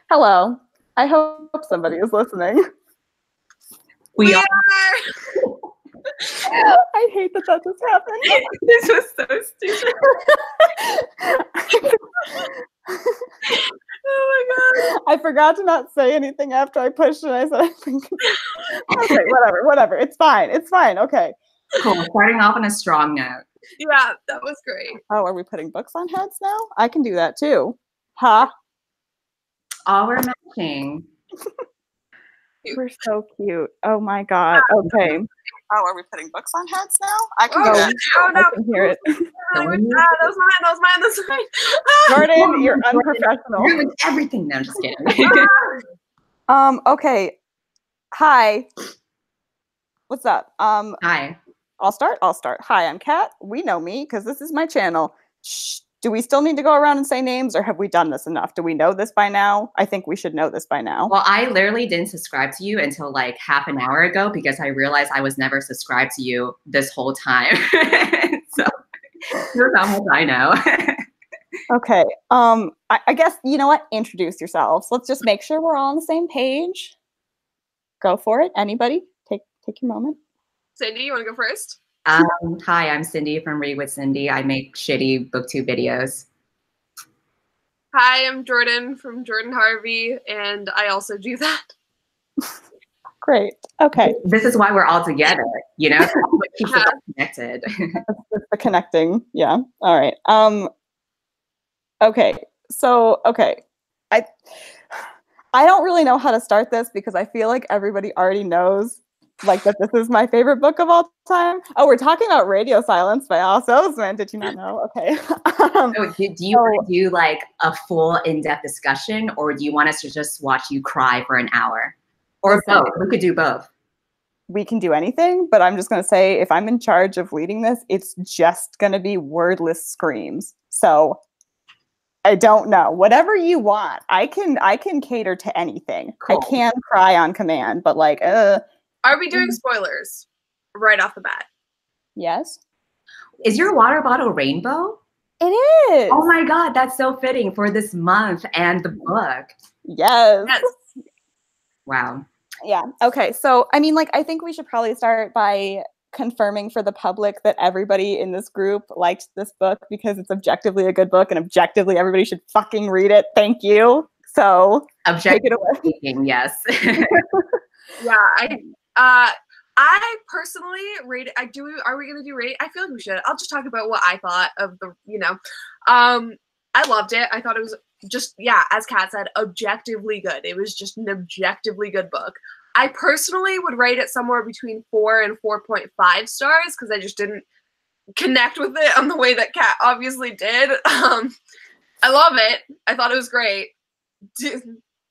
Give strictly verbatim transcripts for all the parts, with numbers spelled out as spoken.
Hello. I hope somebody is listening. We, We are. are. I hate that that just happened. This was so stupid. Oh my god. I forgot to not say anything after I pushed and I said, I think. Okay, whatever, whatever. It's fine. It's fine. Okay. Cool. Starting off on a strong note. Yeah, that was great. Oh, are we putting books on heads now? I can do that too. Huh? All we're matching. We're so cute. Oh my god. Okay. Oh, are we putting books on heads now? I can Oh, go. yeah. Oh, no. I can hear it. Ah, that was mine. That was mine. That was mine. Ah. Jordan, you're unprofessional. Ruined everything. No, I'm just kidding. Um, okay. Hi. What's up? Um, Hi. I'll start. I'll start. Hi, I'm Kat. We know me because this is my channel. Shh. Do we still need to go around and say names, or have we done this enough? Do we know this by now? I think we should know this by now. Well, I literally didn't subscribe to you until like half an hour ago because I realized I was never subscribed to you this whole time. So here's how much I know. Okay. Um, I, I guess, you know what? Introduce yourselves. Let's just make sure we're all on the same page. Go for it. Anybody? Take take your moment. Cindy, you want to go first? Um, hi, I'm Cindy from Read with Cindy. I make shitty booktube videos. Hi, I'm Jordan from Jordan Harvey, and I also do that. Great. Okay. This is why we're all together, you know? That's what keeps us all connected. That's, that's the connecting. Yeah. All right. Um. Okay. So, okay. I I don't really know how to start this because I feel like everybody already knows like that this is my favorite book of all time. Oh, we're talking about Radio Silence by Alice Oseman. Did you not know? Okay. um, So do, do you want to do like a full in-depth discussion, or do you want us to just watch you cry for an hour? Or both? We could do both. We can do anything, but I'm just going to say if I'm in charge of leading this, it's just going to be wordless screams. So I don't know. Whatever you want. I can I can cater to anything. Cool. I can cry on command, but like uh Are we doing spoilers right off the bat? yes. Is your water bottle rainbow? It is. Oh my God, that's so fitting for this month and the book. Yes. Yes. Wow. Yeah. Okay. So, I mean, like, I think we should probably start by confirming for the public that everybody in this group liked this book because it's objectively a good book and objectively everybody should fucking read it. Thank you. So, take it Objective away. speaking, yes. Yeah, I uh I personally rate I do are we gonna do rate? I feel like we should. I'll just talk about what I thought of the, you know. Um I loved it. I thought it was just, yeah, as Kat said, objectively good. It was just an objectively good book. I personally would rate it somewhere between four and four point five stars because I just didn't connect with it on the way that Kat obviously did. Um I love it. I thought it was great. Do,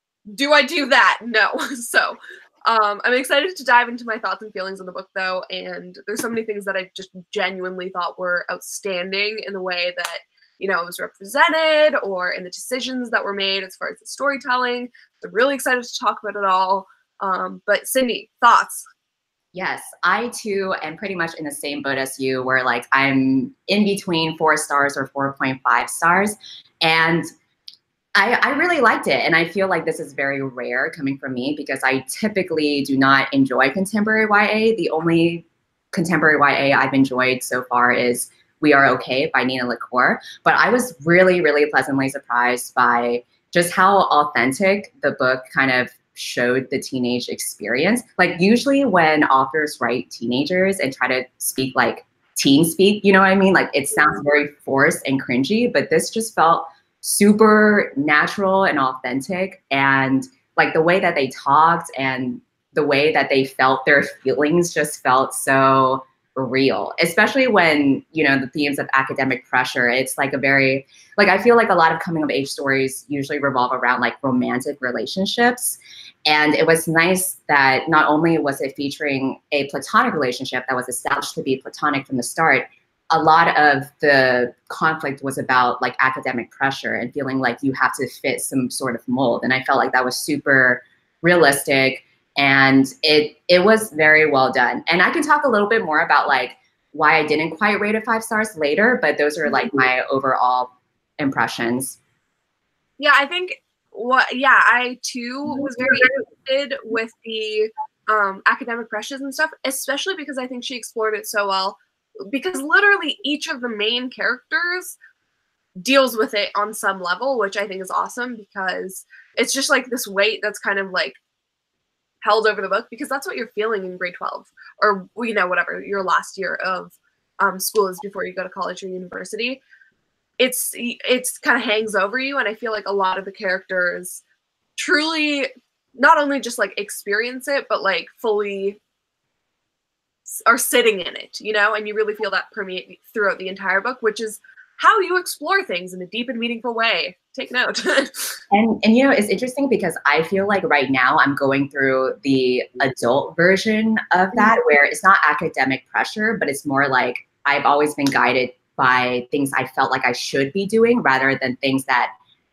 do I do that? No. So Um, I'm excited to dive into my thoughts and feelings on the book, though, and there's so many things that I just genuinely thought were outstanding in the way that, you know, it was represented or in the decisions that were made as far as the storytelling. I'm really excited to talk about it all. Um, but Cindy, thoughts? Yes, I too am pretty much in the same boat as you, where like I'm in between four stars or four point five stars. And I, I really liked it, and I feel like this is very rare coming from me because I typically do not enjoy contemporary Y A. The only contemporary Y A I've enjoyed so far is We Are Okay by Nina LaCour, but I was really, really pleasantly surprised by just how authentic the book kind of showed the teenage experience. Like usually when authors write teenagers and try to speak like teen speak, you know what I mean? Like it sounds very forced and cringy, but this just felt super natural and authentic, and like the way that they talked and the way that they felt their feelings just felt so real, especially when, you know, the themes of academic pressure. It's like a very, like, I feel like a lot of coming of age stories usually revolve around like romantic relationships. And it was nice that not only was it featuring a platonic relationship that was established to be platonic from the start, a lot of the conflict was about like academic pressure and feeling like you have to fit some sort of mold. And I felt like that was super realistic, and it it was very well done. And I can talk a little bit more about like why I didn't quite rate it five stars later, but those are like my overall impressions. Yeah, I think what? Yeah, I too was very interested with the um, academic pressures and stuff, especially because I think she explored it so well. Because literally each of the main characters deals with it on some level, which I think is awesome because it's just like this weight that's kind of like held over the book because that's what you're feeling in grade twelve or, you know, whatever your last year of um, school is before you go to college or university. It's it's kind of hangs over you, and I feel like a lot of the characters truly not only just like experience it, but like fully are sitting in it, you know, and you really feel that permeate throughout the entire book, which is how you explore things in a deep and meaningful way. Take note. and and you know, it's interesting because I feel like right now I'm going through the adult version of that, where it's not academic pressure, but it's more like I've always been guided by things I felt like I should be doing rather than things that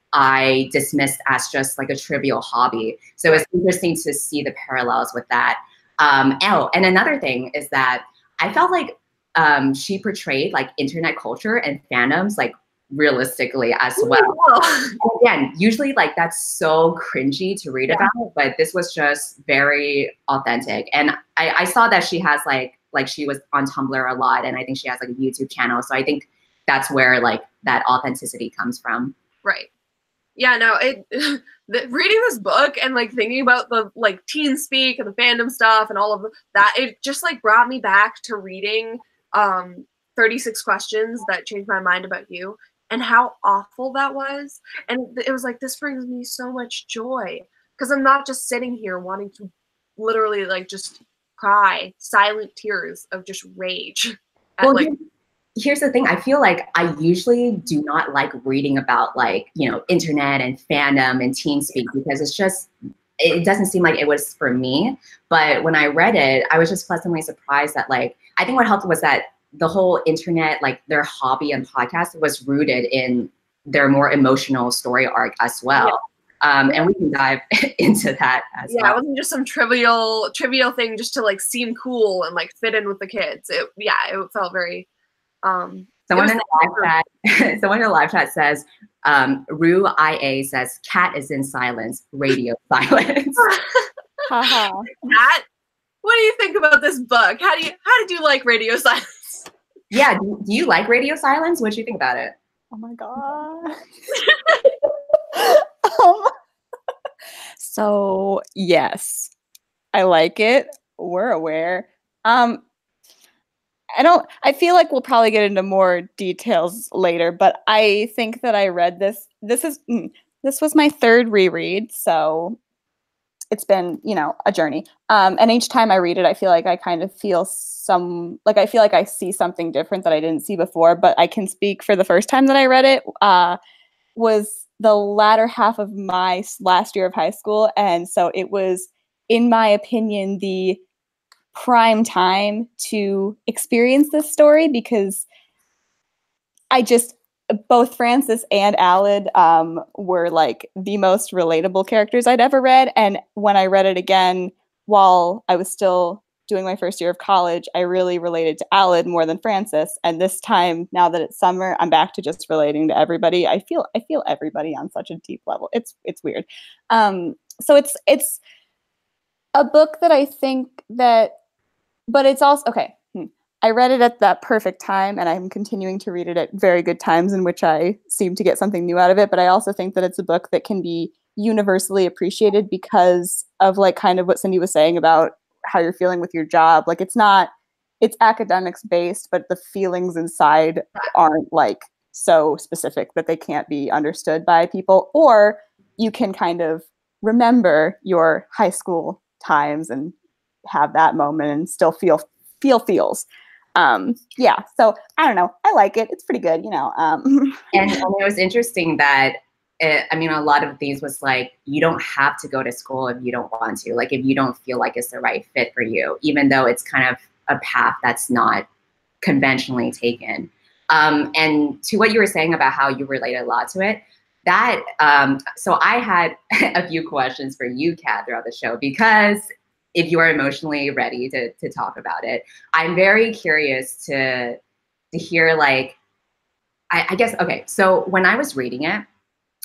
I dismissed as just like a trivial hobby. So it's interesting to see the parallels with that. Um, oh, and another thing is that I felt like um, she portrayed like internet culture and fandoms like realistically as well. And again, usually like that's so cringy to read yeah. about, but this was just very authentic. And I, I saw that she has like, like she was on Tumblr a lot, and I think she has like a YouTube channel. So I think that's where like that authenticity comes from. Right. Yeah, no, it the, reading this book and like thinking about the like teen speak and the fandom stuff and all of that, it just like brought me back to reading um, thirty-six Questions That Changed My Mind About You and how awful that was. And it was like, this brings me so much joy because I'm not just sitting here wanting to literally like just cry silent tears of just rage. At, well, like, here's the thing. I feel like I usually do not like reading about like, you know, internet and fandom and teen speak because it's just, it doesn't seem like it was for me. But when I read it, I was just pleasantly surprised that like, I think what helped was that the whole internet, like their hobby and podcast was rooted in their more emotional story arc as well. Yeah. Um, and we can dive into that as yeah, well. It wasn't just some trivial, trivial thing just to like seem cool and like fit in with the kids. It, yeah, it felt very. Um, someone in the live chat, someone in the live chat says, um, Rue I A says, "Cat is in silence, radio silence." Haha. Cat, what do you think about this book? How do you, how did you like Radio Silence? Yeah, do, do you like Radio Silence? What do you think about it? Oh my god. um, so yes, I like it. We're aware. Um, I don't, I feel like we'll probably get into more details later, but I think that I read this, this is, this was my third reread. So it's been, you know, a journey. Um, and each time I read it, I feel like I kind of feel some, like, I feel like I see something different that I didn't see before, but I can speak for the first time that I read it, uh, was the latter half of my last year of high school. And so it was, in my opinion, the prime time to experience this story because I just, both Frances and Aled um, were like the most relatable characters I'd ever read. And when I read it again, while I was still doing my first year of college, I really related to Aled more than Frances. And this time, now that it's summer, I'm back to just relating to everybody. I feel I feel everybody on such a deep level. It's it's weird. Um, so it's it's a book that I think that, but it's also okay. Hmm. I read it at that perfect time, and I'm continuing to read it at very good times in which I seem to get something new out of it. But I also think that it's a book that can be universally appreciated because of like kind of what Cindy was saying about how you're feeling with your job. Like it's not, it's academics based, but the feelings inside aren't like so specific that they can't be understood by people, or you can kind of remember your high school times and have that moment and still feel, feel feels. Um, yeah. So I don't know. I like it. It's pretty good, you know. Um. and, and it was interesting that It, I mean, a lot of these was like, you don't have to go to school if you don't want to, like if you don't feel like it's the right fit for you, even though it's kind of a path that's not conventionally taken. Um, and to what you were saying about how you related a lot to it, that, um, so I had a few questions for you, Kat, throughout the show, because if you are emotionally ready to, to talk about it, I'm very curious to, to hear like, I, I guess, okay, so when I was reading it,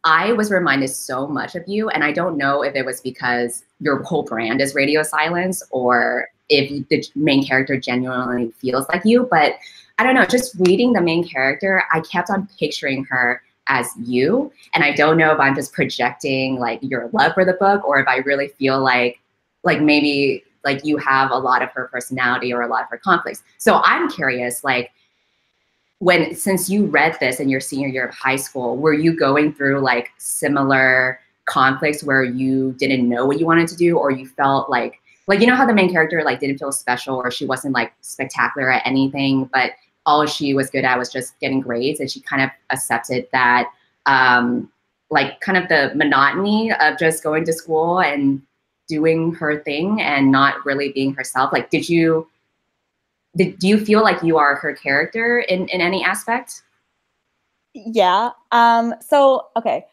I was reminded so much of you, and I don't know if it was because your whole brand is radio silence or if the main character genuinely feels like you, but I don't know, just reading the main character, I kept on picturing her as you, and I don't know if I'm just projecting like your love for the book or if I really feel like, like maybe like you have a lot of her personality or a lot of her conflicts. So I'm curious, like, when, since you read this in your senior year of high school, were you going through like similar conflicts where you didn't know what you wanted to do, or you felt like, like, you know how the main character like didn't feel special, or she wasn't like spectacular at anything, but all she was good at was just getting grades, and she kind of accepted that, um, like kind of the monotony of just going to school and doing her thing and not really being herself? Like, did you, Did, do you feel like you are her character in, in any aspect? Yeah. Um, so, okay.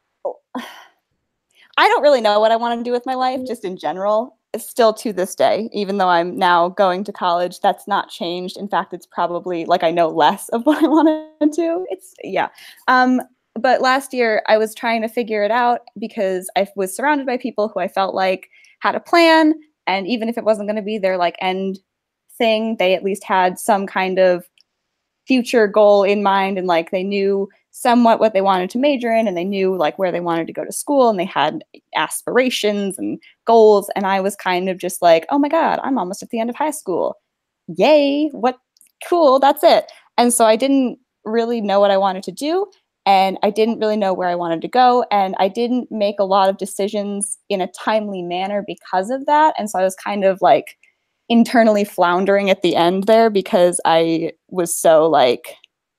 I don't really know what I want to do with my life, just in general. Still to this day, even though I'm now going to college, that's not changed. In fact, it's probably like I know less of what I want to do. It's, yeah. Um, but last year I was trying to figure it out because I was surrounded by people who I felt like had a plan. And even if it wasn't going to be their like end thing, they at least had some kind of future goal in mind, and like they knew somewhat what they wanted to major in, and they knew like where they wanted to go to school, and they had aspirations and goals. And I was kind of just like, oh my God, I'm almost at the end of high school. Yay, what cool, that's it. And so I didn't really know what I wanted to do, and I didn't really know where I wanted to go, and I didn't make a lot of decisions in a timely manner because of that. And so I was kind of like internally floundering at the end there because I was so like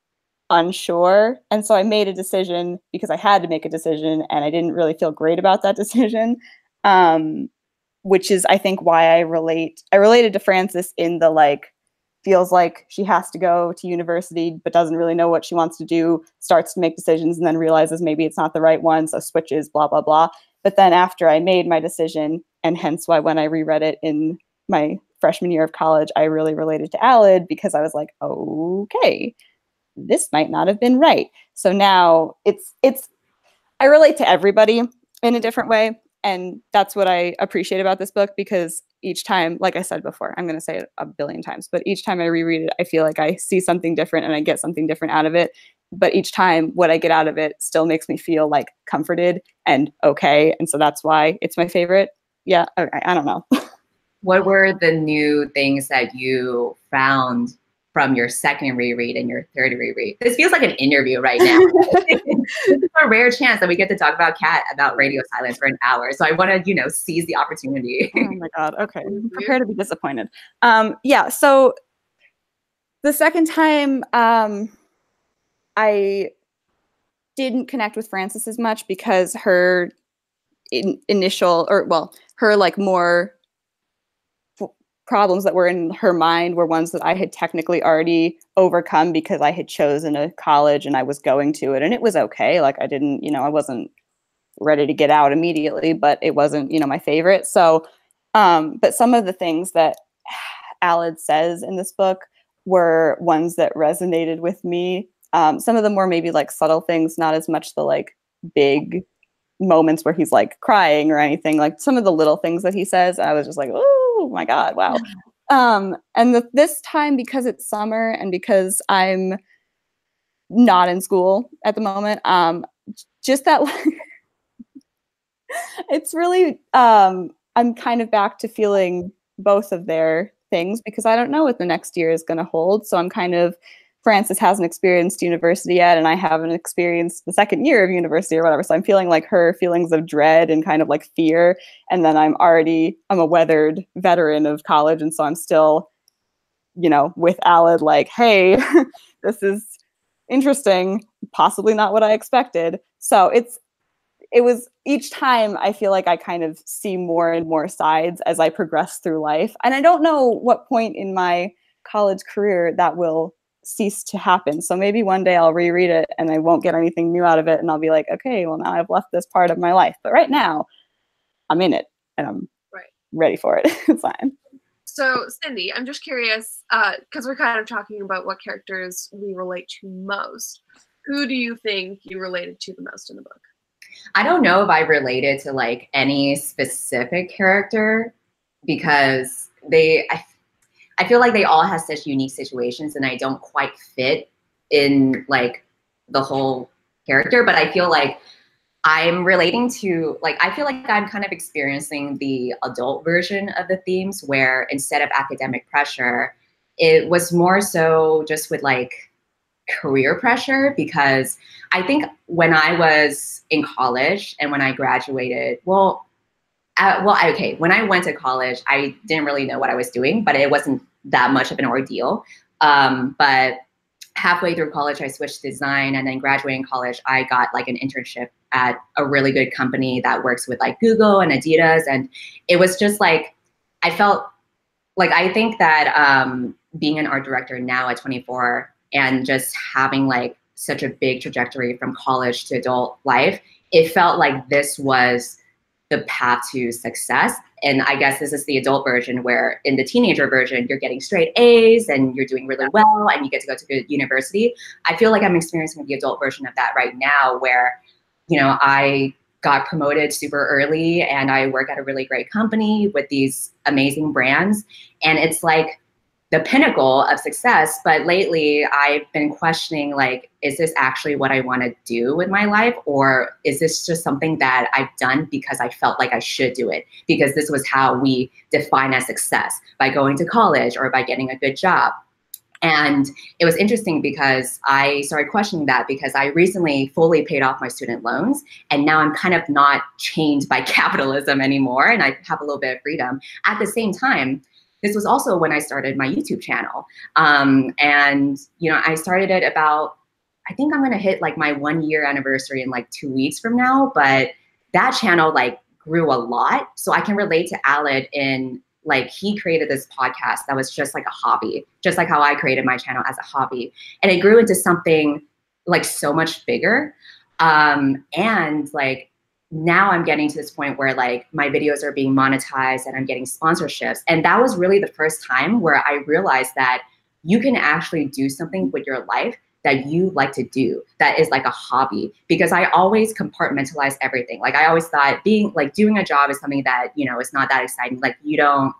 unsure. And so I made a decision because I had to make a decision, and I didn't really feel great about that decision. Um, which is, I think, why I relate, I related to Frances in the like, feels like she has to go to university, but doesn't really know what she wants to do, starts to make decisions, and then realizes maybe it's not the right one. So switches, blah, blah, blah. But then after I made my decision, and hence why when I reread it in my freshman year of college, I really related to Aled, because I was like, okay, this might not have been right. So now it's, it's, I relate to everybody in a different way. And that's what I appreciate about this book, because each time, like I said before, I'm going to say it a billion times, but each time I reread it, I feel like I see something different and I get something different out of it. But each time what I get out of it still makes me feel like comforted and okay. And so that's why it's my favorite. Yeah. Okay, I don't know. What were the new things that you found from your second reread and your third reread? This feels like an interview right now. It's a rare chance that we get to talk about Kat about radio silence for an hour. So I want to, you know, seize the opportunity. Oh my God. Okay. Prepare to be disappointed. Um, yeah. So the second time, um, I didn't connect with Frances as much because her in, initial, or well, her like more problems that were in her mind were ones that I had technically already overcome because I had chosen a college and I was going to it, and it was okay. Like I didn't, you know, I wasn't ready to get out immediately, but it wasn't, you know, my favorite. So, um, but some of the things that Aled says in this book were ones that resonated with me. Um, some of them were maybe like subtle things, not as much the like big moments where he's like crying or anything. Like some of the little things that he says, I was just like, oh my God, wow. Um, and the, this time, because it's summer and because I'm not in school at the moment, um, just that it's really, um, I'm kind of back to feeling both of their things because I don't know what the next year is going to hold. So I'm kind of, Frances hasn't experienced university yet, and I haven't experienced the second year of university or whatever. So I'm feeling like her feelings of dread and kind of like fear. And then I'm already, I'm a weathered veteran of college. And so I'm still, you know, with Aled, like, hey, this is interesting, possibly not what I expected. So it's, it was each time I feel like I kind of see more and more sides as I progress through life. And I don't know what point in my college career that will cease to happen. So maybe one day I'll reread it and I won't get anything new out of it. And I'll be like, okay, well now I've left this part of my life. But right now I'm in it and I'm right. ready for it. It's fine. So Cindy, I'm just curious, because uh, we're kind of talking about what characters we relate to most. Who do you think you related to the most in the book? I don't know if I related to like any specific character because they, I, I feel like they all have such unique situations and I don't quite fit in like the whole character, but I feel like I'm relating to, like, I feel like I'm kind of experiencing the adult version of the themes where instead of academic pressure, it was more so just with like career pressure, because I think when I was in college and when I graduated, well, uh, well, okay, when I went to college, I didn't really know what I was doing, but it wasn't that much of an ordeal. Um, but halfway through college, I switched to design, and then graduating college, I got like an internship at a really good company that works with like Google and Adidas. And it was just like, I felt like, I think that um, being an art director now at twenty-four and just having like such a big trajectory from college to adult life, it felt like this was the path to success. And I guess this is the adult version, where in the teenager version, you're getting straight A's and you're doing really well and you get to go to good university. I feel like I'm experiencing the adult version of that right now, where, you know, I got promoted super early and I work at a really great company with these amazing brands. And it's like the pinnacle of success. But lately I've been questioning, like, is this actually what I want to do with my life? Or is this just something that I've done because I felt like I should do it? Because this was how we define as success, by going to college or by getting a good job. And it was interesting because I started questioning that, because I recently fully paid off my student loans. And now I'm kind of not chained by capitalism anymore. And I have a little bit of freedom. At the same time, this was also when I started my YouTube channel. Um, and, you know, I started it about, I think I'm going to hit like my one year anniversary in like two weeks from now. But that channel like grew a lot. So I can relate to Aled in, like, he created this podcast that was just like a hobby, just like how I created my channel as a hobby. And it grew into something like so much bigger. Um, and like, now I'm getting to this point where like my videos are being monetized and I'm getting sponsorships. And that was really the first time where I realized that you can actually do something with your life that you like to do, that is like a hobby. Because I always compartmentalize everything. Like, I always thought being like doing a job is something that, you know, it's not that exciting. Like, you don't,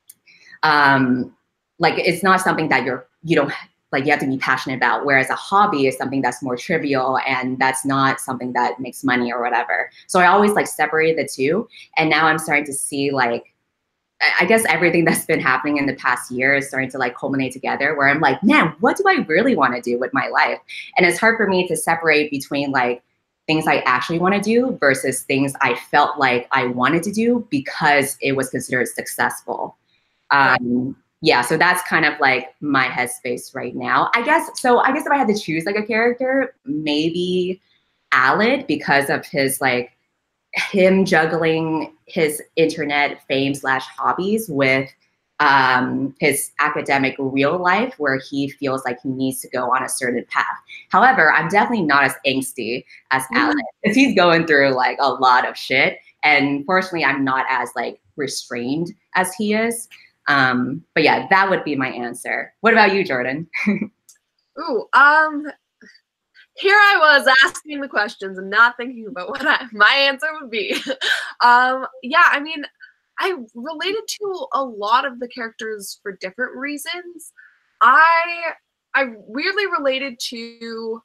um, like, it's not something that you're, you don't, like, you have to be passionate about. Whereas a hobby is something that's more trivial and that's not something that makes money or whatever. So I always like separated the two. And now I'm starting to see, like, I guess everything that's been happening in the past year is starting to like culminate together, where I'm like, man, what do I really want to do with my life? And it's hard for me to separate between like things I actually want to do versus things I felt like I wanted to do because it was considered successful. Um, yeah, so that's kind of like my headspace right now. I guess, so I guess if I had to choose like a character, maybe Aled, because of his like, him juggling his internet fame slash hobbies with um, his academic real life, where he feels like he needs to go on a certain path. However, I'm definitely not as angsty as mm-hmm. Aled, because he's going through like a lot of shit. And fortunately, I'm not as like restrained as he is. Um, but yeah, that would be my answer. What about you, Jordan? Ooh, um, here I was asking the questions and not thinking about what I, my answer would be. um, yeah, I mean, I related to a lot of the characters for different reasons. I I weirdly related to,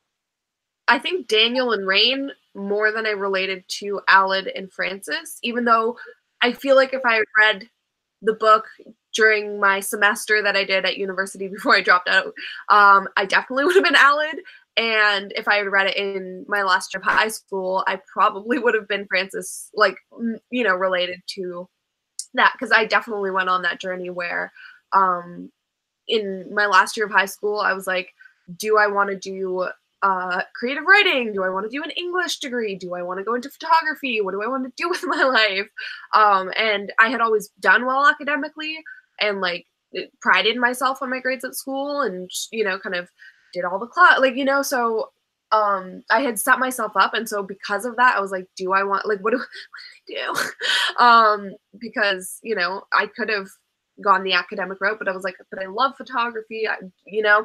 I think, Daniel and Rain more than I related to Aled and Francis, even though I feel like if I read the book during my semester that I did at university before I dropped out, um, I definitely would have been Aled. And if I had read it in my last year of high school, I probably would have been Francis, like, you know, related to that. Because I definitely went on that journey where um, in my last year of high school, I was like, do I want to do uh, creative writing? Do I want to do an English degree? Do I want to go into photography? What do I want to do with my life? Um, and I had always done well academically and, like, prided myself on my grades at school and, you know, kind of did all the class, like, you know, so um, I had set myself up. And so because of that, I was like, do I want, like, what do, what do I do? um, because, you know, I could have gone the academic route, but I was like, but I love photography, I, you know?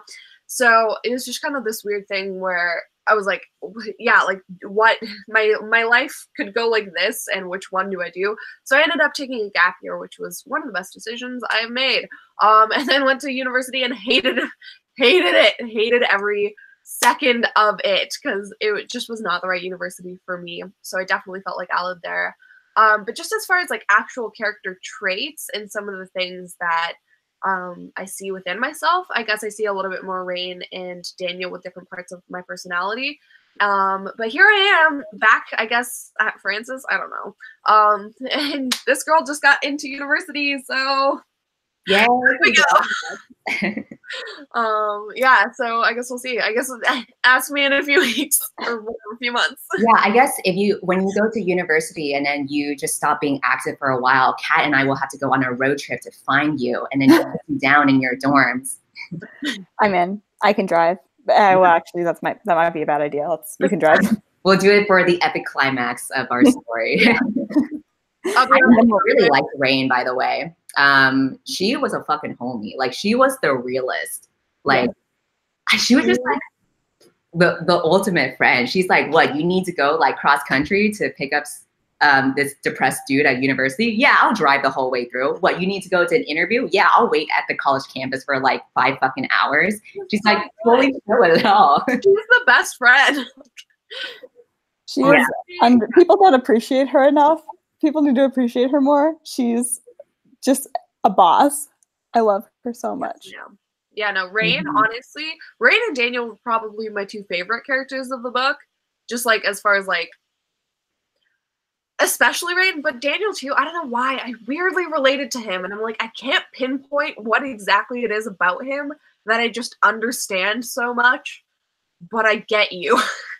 So it was just kind of this weird thing where I was like, yeah, like what my my life could go like this, and which one do I do? So I ended up taking a gap year, which was one of the best decisions I have made. Um, and then went to university and hated hated it, hated every second of it because it just was not the right university for me. So I definitely felt like Alad there. Um, but just as far as like actual character traits and some of the things that um, I see within myself, I guess I see a little bit more Rain and Daniel with different parts of my personality. Um, but here I am back, I guess, at Francis. I don't know. Um, and this girl just got into university, so yeah, there we go. um, yeah, so I guess we'll see. I guess ask me in a few weeks or a few months. Yeah, I guess if you when you go to university and then you just stop being active for a while, Kat and I will have to go on a road trip to find you and then you down in your dorms. I'm in. I can drive. Uh, well, actually, that's my that might be a bad idea. Let's you can drive. We'll do it for the epic climax of our story. I really liked Rain, by the way. Um, she was a fucking homie. Like she was the realist. Like yeah. She was just like the the ultimate friend. She's like, what? You need to go like cross country to pick up um this depressed dude at university? Yeah, I'll drive the whole way through. What? You need to go to an interview? Yeah, I'll wait at the college campus for like five fucking hours. She's like, totally chill with it all. She's the best friend. She is, yeah. And people don't appreciate her enough. People need to appreciate her more. She's just a boss. I love her so much. Yeah, yeah no, Rain, mm-hmm. honestly, Rain and Daniel were probably my two favorite characters of the book. Just like as far as like, especially Rain, but Daniel too. I don't know why. I weirdly related to him. And I'm like, I can't pinpoint what exactly it is about him that I just understand so much. But I get you.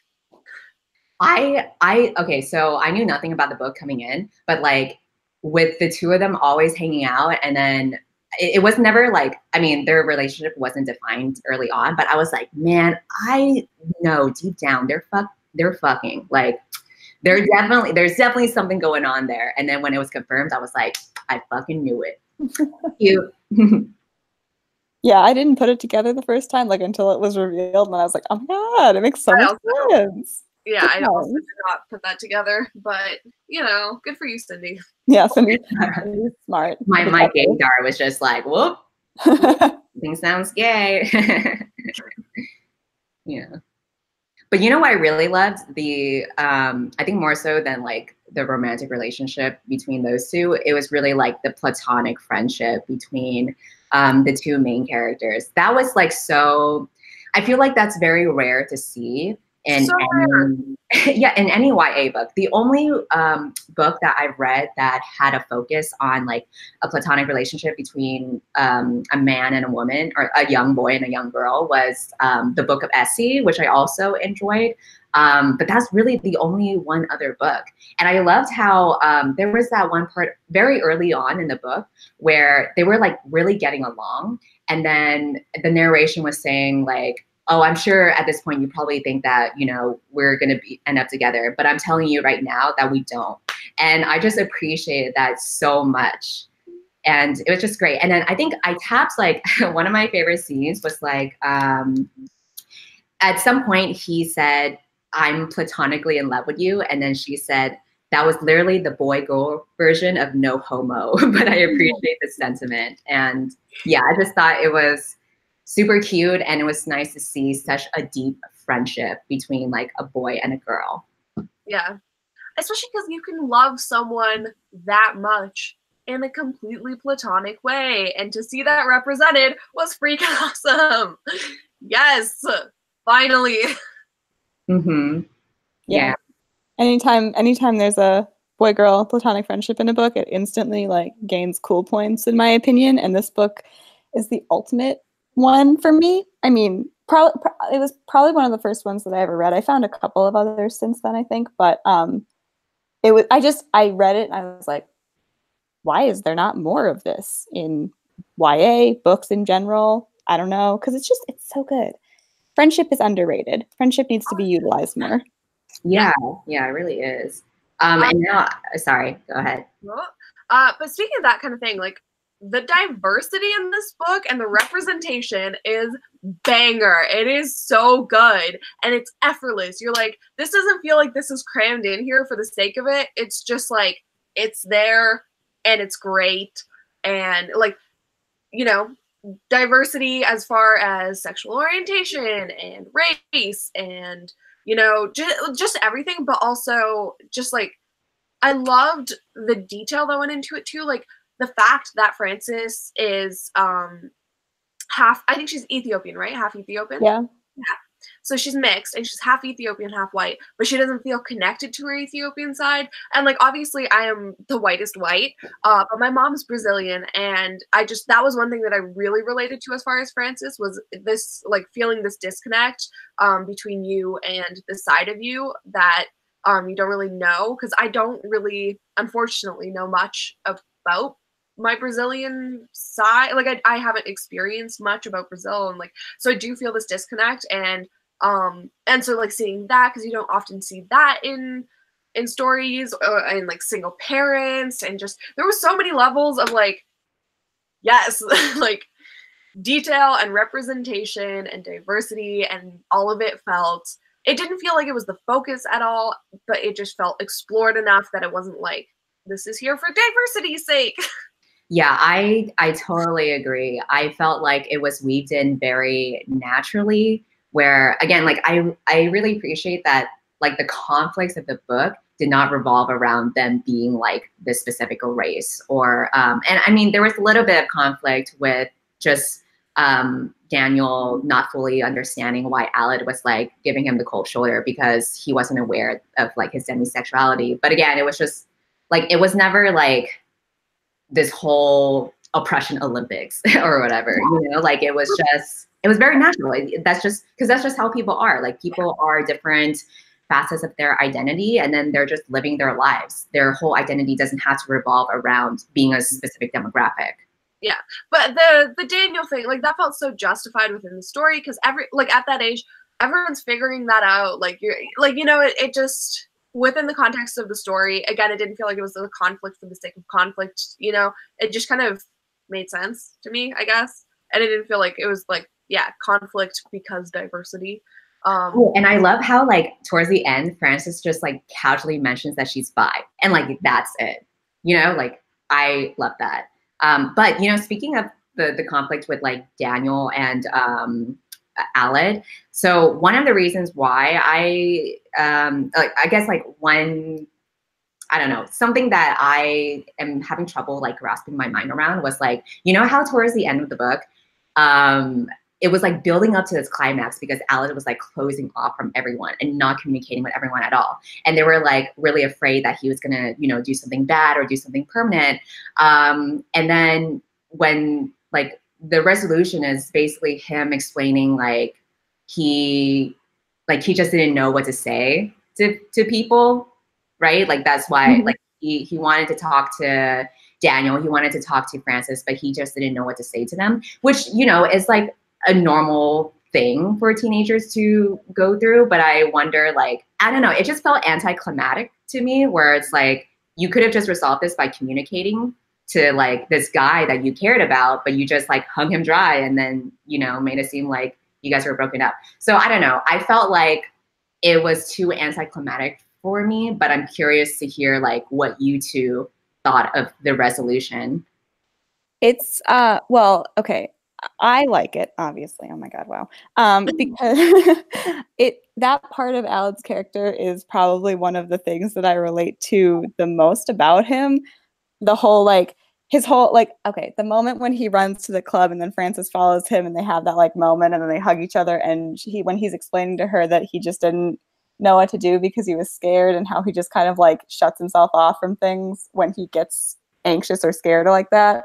I, I, okay, so I knew nothing about the book coming in, but like with the two of them always hanging out and then it, it was never like, I mean, their relationship wasn't defined early on, but I was like, man, I know deep down they're fuck, they're fucking like, they're definitely, there's definitely something going on there. And then when it was confirmed, I was like, I fucking knew it. You. Yeah, I didn't put it together the first time, like until it was revealed, and I was like, oh my god, it makes so much sense. Yeah, I also did not put that together, but you know, good for you, Cindy. Yeah, Cindy's smart. My my gaydar was just like, whoop, thing sounds gay. Yeah, but you know what I really loved? The um, I think more so than like the romantic relationship between those two, it was really like the platonic friendship between um, the two main characters. That was like so. I feel like that's very rare to see. In so any, yeah, in any Y A book. The only um, book that I've read that had a focus on like a platonic relationship between um, a man and a woman, or a young boy and a young girl, was um, the Book of Essie, which I also enjoyed. Um, but that's really the only one other book. And I loved how um, there was that one part very early on in the book where they were like really getting along. And then the narration was saying like, oh, I'm sure at this point you probably think that, you know, we're going to be end up together, but I'm telling you right now that we don't. And I just appreciated that so much. And it was just great. And then I think I tapped like one of my favorite scenes was like, um, at some point he said, I'm platonically in love with you. And then she said, that was literally the boy girl version of no homo, but I appreciate the sentiment. And yeah, I just thought it was super cute, and it was nice to see such a deep friendship between like a boy and a girl. Yeah, especially because you can love someone that much in a completely platonic way, and to see that represented was freaking awesome. Yes, finally. Mm-hmm. Yeah. yeah. Anytime, anytime there's a boy-girl platonic friendship in a book, it instantly like gains cool points, in my opinion. And this book is the ultimate one for me. I mean, probably it was probably one of the first ones that I ever read. I found a couple of others since then, I think, but um, it was. I just I read it and I was like, why is there not more of this in Y A books in general? I don't know, because it's just it's so good. Friendship is underrated. Friendship needs to be utilized more. Yeah, yeah, it really is. Um, and now, sorry, go ahead. Uh, but speaking of that kind of thing, like, the diversity in this book and the representation is banger. It is so good and it's effortless. You're like, this doesn't feel like this is crammed in here for the sake of it. It's just like, it's there and it's great. And like, you know, diversity as far as sexual orientation and race and, you know, just, just everything, but also just like, I loved the detail that went into it too. Like, the fact that Frances is um, half, I think she's Ethiopian, right? Half Ethiopian? Yeah. Yeah. So she's mixed and she's half Ethiopian, half white, but she doesn't feel connected to her Ethiopian side. And like, obviously I am the whitest white, uh, but my mom's Brazilian. And I just, that was one thing that I really related to as far as Frances was this, like feeling this disconnect um, between you and the side of you that um, you don't really know. Cause I don't really, unfortunately, know much about my Brazilian side. Like I, I haven't experienced much about Brazil, and like so I do feel this disconnect, and um and so like seeing that, because you don't often see that in in stories uh, and like single parents, and just there was so many levels of like yes like detail and representation and diversity, and all of it felt, it didn't feel like it was the focus at all, but it just felt explored enough that it wasn't like this is here for diversity's sake. Yeah, I I totally agree. I felt like it was weaved in very naturally, where again, like I I really appreciate that like the conflicts of the book did not revolve around them being like this specific race or um and I mean there was a little bit of conflict with just um Daniel not fully understanding why Aled was like giving him the cold shoulder because he wasn't aware of like his demisexuality. But again, it was just like it was never like this whole oppression Olympics or whatever, you know, like it was just, it was very natural. That's just, because that's just how people are. Like people are different facets of their identity, and then they're just living their lives. Their whole identity doesn't have to revolve around being a specific demographic. Yeah, but the the Daniel thing, like that felt so justified within the story, because every, like at that age, everyone's figuring that out. Like you're, like, you know, it, it just, within the context of the story, again, it didn't feel like it was a conflict for the sake of conflict, you know, it just kind of made sense to me, I guess. And it didn't feel like it was like, yeah, conflict because diversity. Um, oh, and I love how like towards the end, Frances just like casually mentions that she's bi, and like, that's it, you know, like I love that. Um, but, you know, speaking of the, the conflict with like Daniel and um, Aled. So one of the reasons why I, um, like, I guess like one, I don't know, something that I am having trouble like grasping my mind around was like, you know how towards the end of the book, um, it was like building up to this climax because Aled was like closing off from everyone and not communicating with everyone at all. And they were like really afraid that he was gonna, you know, do something bad or do something permanent. Um, and then when like, the resolution is basically him explaining like he like he just didn't know what to say to to people, right? Like that's why mm-hmm. like he he wanted to talk to Daniel, he wanted to talk to Frances, but he just didn't know what to say to them, which, you know, is like a normal thing for teenagers to go through. But I wonder, like, I don't know, it just felt anticlimactic to me, where it's like you could have just resolved this by communicating to like this guy that you cared about, but you just like hung him dry and then, you know, made it seem like you guys were broken up. So I don't know. I felt like it was too anticlimactic for me, but I'm curious to hear like what you two thought of the resolution. It's, uh, well, okay. I like it, obviously. Oh my God, wow. Um, because it that part of Aled's character is probably one of the things that I relate to the most about him. The whole like his whole like okay the moment when he runs to the club and then Frances follows him and they have that like moment and then they hug each other, and he when he's explaining to her that he just didn't know what to do because he was scared, and how he just kind of like shuts himself off from things when he gets anxious or scared or like that.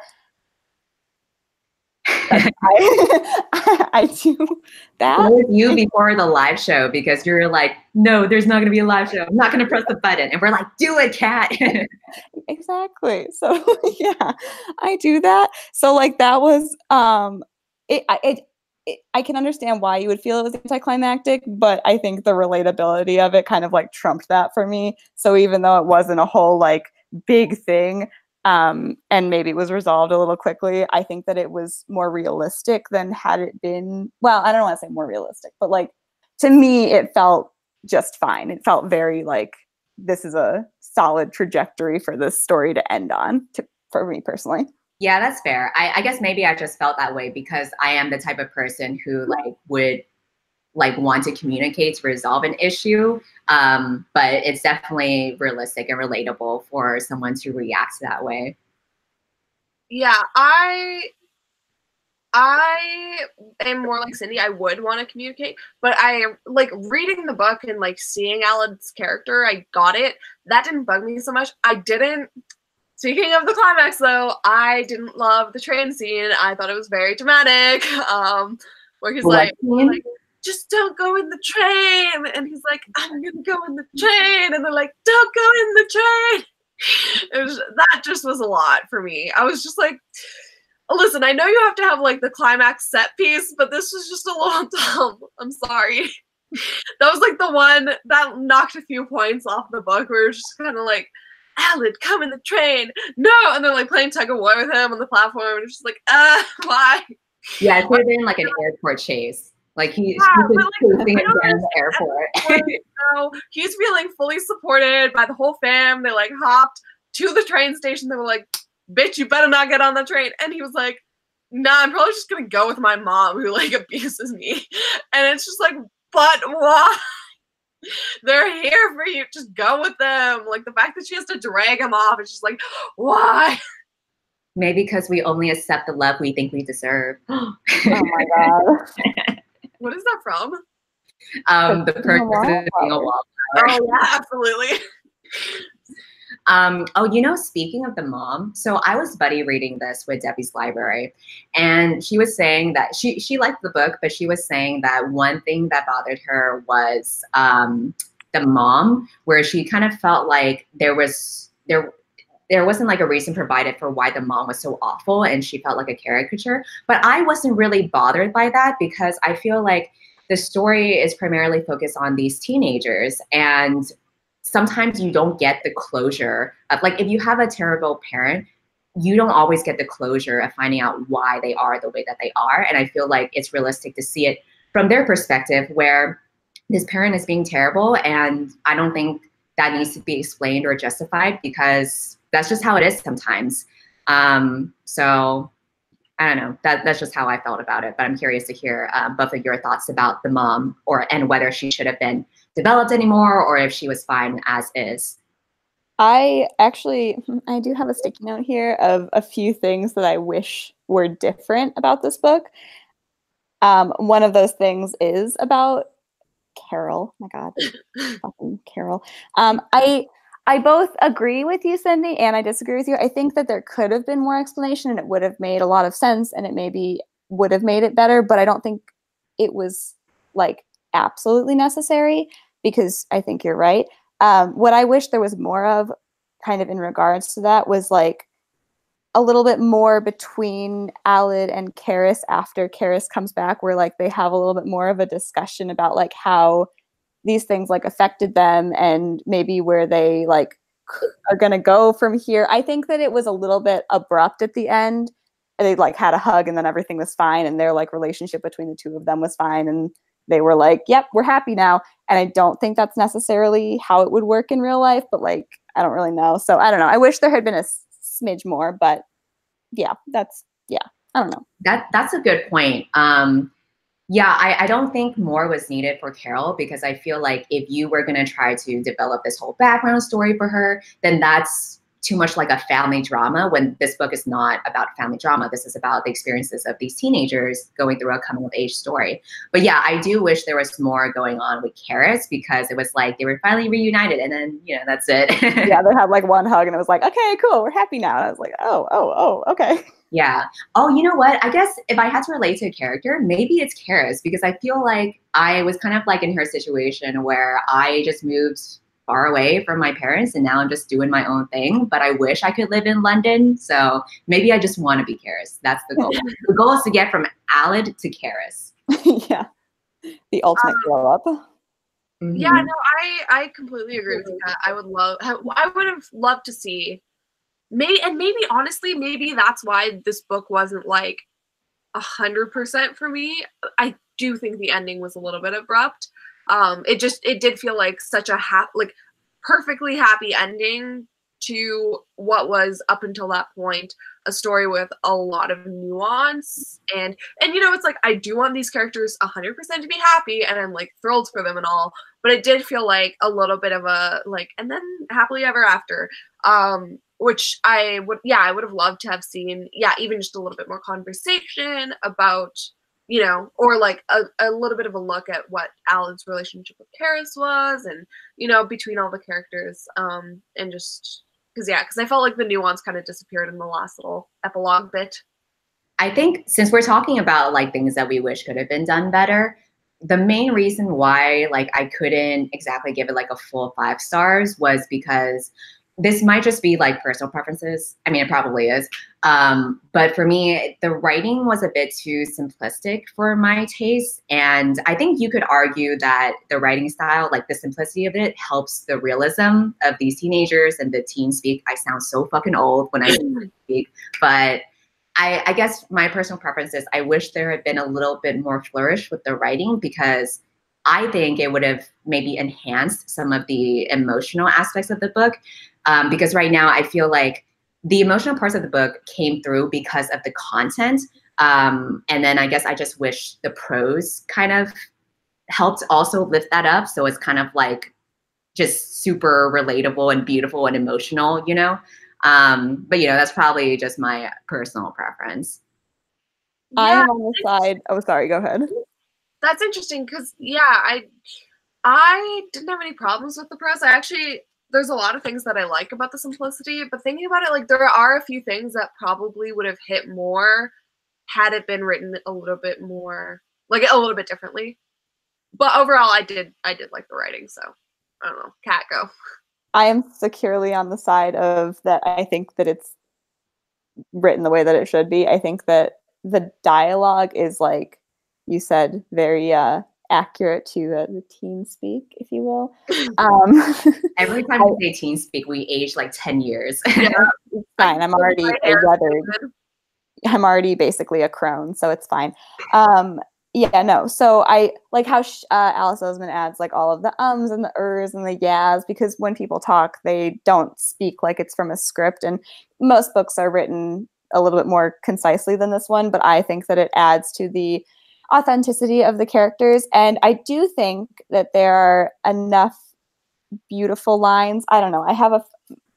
I, I, I do that. With you before the live show, because you're like, no, there's not going to be a live show. I'm not going to press the button. And we're like, do it, Kat. Exactly. So yeah, I do that. So like that was, um, it, it, it, I can understand why you would feel it was anticlimactic, but I think the relatability of it kind of like trumped that for me. So even though it wasn't a whole like big thing, um, and maybe it was resolved a little quickly. I think that it was more realistic than had it been, well, I don't want to say more realistic, but like, to me, it felt just fine. It felt very like, this is a solid trajectory for this story to end on, to, for me personally. Yeah, that's fair. I, I guess maybe I just felt that way because I am the type of person who like would like want to communicate to resolve an issue. Um, but it's definitely realistic and relatable for someone to react that way. Yeah, I I am more like Cindy. I would want to communicate, but I like reading the book and like seeing Alan's character. I got it. That didn't bug me so much. I didn't. Speaking of the climax, though, I didn't love the train scene. I thought it was very dramatic. Um, where he's like, like, just don't go in the train, and he's like, I'm gonna go in the train, and they're like, don't go in the train. It was that just was a lot for me. I was just like, listen, I know you have to have like the climax set piece, but this was just a little dumb. I'm sorry. That was like the one that knocked a few points off the book where it was just kind of like, Alan, come in the train. No. And they're like playing tug of war with him on the platform. And it's just like, uh, why? Yeah, it could have been like an airport chase. Like he, yeah, he was like, chasing it down the airport. So he's feeling fully supported by the whole fam. They like hopped to the train station. They were like, bitch, you better not get on the train. And he was like, nah, I'm probably just gonna go with my mom who like abuses me. And it's just like, but why? They're here for you. Just go with them. Like the fact that she has to drag him off, it's just like, why? Maybe because we only accept the love we think we deserve. Oh my god. What is that from? Um, the person being a wallflower. Oh yeah, absolutely. Um, oh, you know, speaking of the mom, so I was buddy reading this with Debbie's library, and she was saying that she she liked the book, but she was saying that one thing that bothered her was um, the mom, where she kind of felt like there was there there wasn't like a reason provided for why the mom was so awful, and she felt like a caricature. But I wasn't really bothered by that because I feel like the story is primarily focused on these teenagers, and sometimes you don't get the closure of, like, if you have a terrible parent, you don't always get the closure of finding out why they are the way that they are. And I feel like it's realistic to see it from their perspective, where this parent is being terrible, and I don't think that needs to be explained or justified because that's just how it is sometimes. Um, so I don't know, that, that's just how I felt about it, but I'm curious to hear um, both of your thoughts about the mom, or and whether she should have been developed anymore or if she was fine as is. I actually, I do have a sticky note here of a few things that I wish were different about this book. Um, one of those things is about Carol. Oh my God, fucking Carol. Um, I I both agree with you, Cindy, and I disagree with you. I think that there could have been more explanation and it would have made a lot of sense and it maybe would have made it better, but I don't think it was like absolutely necessary, because I think you're right. Um, what I wish there was more of, kind of in regards to that, was like a little bit more between Aled and Karis after Karis comes back, where like they have a little bit more of a discussion about like how these things like affected them and maybe where they like are gonna go from here. I think that it was a little bit abrupt at the end. They like had a hug and then everything was fine, and their like relationship between the two of them was fine, and they were like, yep, we're happy now. And I don't think that's necessarily how it would work in real life, but like, I don't really know. So I don't know. I wish there had been a smidge more, but yeah, that's, yeah, I don't know. That That's a good point. Um, yeah, I, I don't think more was needed for Carol, because I feel like if you were going to try to develop this whole background story for her, then that's too much like a family drama, when this book is not about family drama. This is about the experiences of these teenagers going through a coming of age story. But yeah, I do wish there was more going on with Karis, because it was like they were finally reunited and then, you know, that's it. Yeah, they had like one hug and it was like, okay, cool, we're happy now. And I was like, oh, oh, oh, okay. Yeah. Oh, you know what? I guess if I had to relate to a character, maybe it's Karis, because I feel like I was kind of like in her situation where I just moved far away from my parents and now I'm just doing my own thing, but I wish I could live in London. So maybe I just want to be Karis. That's the goal. The goal is to get from Aled to Karis. Yeah. The ultimate um, glow up. Mm-hmm. Yeah, no, I, I completely agree with you. I would love, I would have loved to see Maybe, and maybe honestly, maybe that's why this book wasn't like a hundred percent for me. I do think the ending was a little bit abrupt. Um, it just it did feel like such a ha- like perfectly happy ending to what was up until that point a story with a lot of nuance, and and you know, it's like I do want these characters one hundred percent to be happy, and I'm like thrilled for them and all, but it did feel like a little bit of a like and then happily ever after, um which I would yeah I would have loved to have seen, yeah, even just a little bit more conversation about, you know, or like a, a little bit of a look at what Alan's relationship with Karis was, and you know, between all the characters, um and just because yeah because I felt like the nuance kind of disappeared in the last little epilogue bit. I think since we're talking about like things that we wish could have been done better, the main reason why like I couldn't exactly give it like a full five stars was because this might just be like personal preferences. I mean, it probably is. Um, but for me, the writing was a bit too simplistic for my taste. And I think you could argue that the writing style, like the simplicity of it, helps the realism of these teenagers and the teen speak. I sound so fucking old when I speak, but I, I guess my personal preference is I wish there had been a little bit more flourish with the writing, because I think it would have maybe enhanced some of the emotional aspects of the book. Um, because right now I feel like the emotional parts of the book came through because of the content. Um, and then I guess I just wish the prose kind of helped also lift that up. So it's kind of like just super relatable and beautiful and emotional, you know? Um, but, you know, that's probably just my personal preference. I am on the side. Oh, sorry. Go ahead. That's interesting because, yeah, I I didn't have any problems with the prose. I actually, there's a lot of things that I like about the simplicity, but thinking about it, like there are a few things that probably would have hit more had it been written a little bit more, like a little bit differently. But overall, I did I did like the writing, so I don't know. Kat, go. I am securely on the side of that. I think that it's written the way that it should be. I think that the dialogue is, like you said, very uh, accurate to uh, the teen speak, if you will. Um, Every time I, we say teen speak, we age like ten years. Yeah, it's fine. I'm already a weathered. I'm already basically a crone, so it's fine. Um, yeah, no. So I like how sh- uh, Alice Oseman adds like all of the ums and the ers and the yas, because when people talk, they don't speak like it's from a script. And most books are written a little bit more concisely than this one, but I think that it adds to the authenticity of the characters. And I do think that there are enough beautiful lines. I don't know. I have a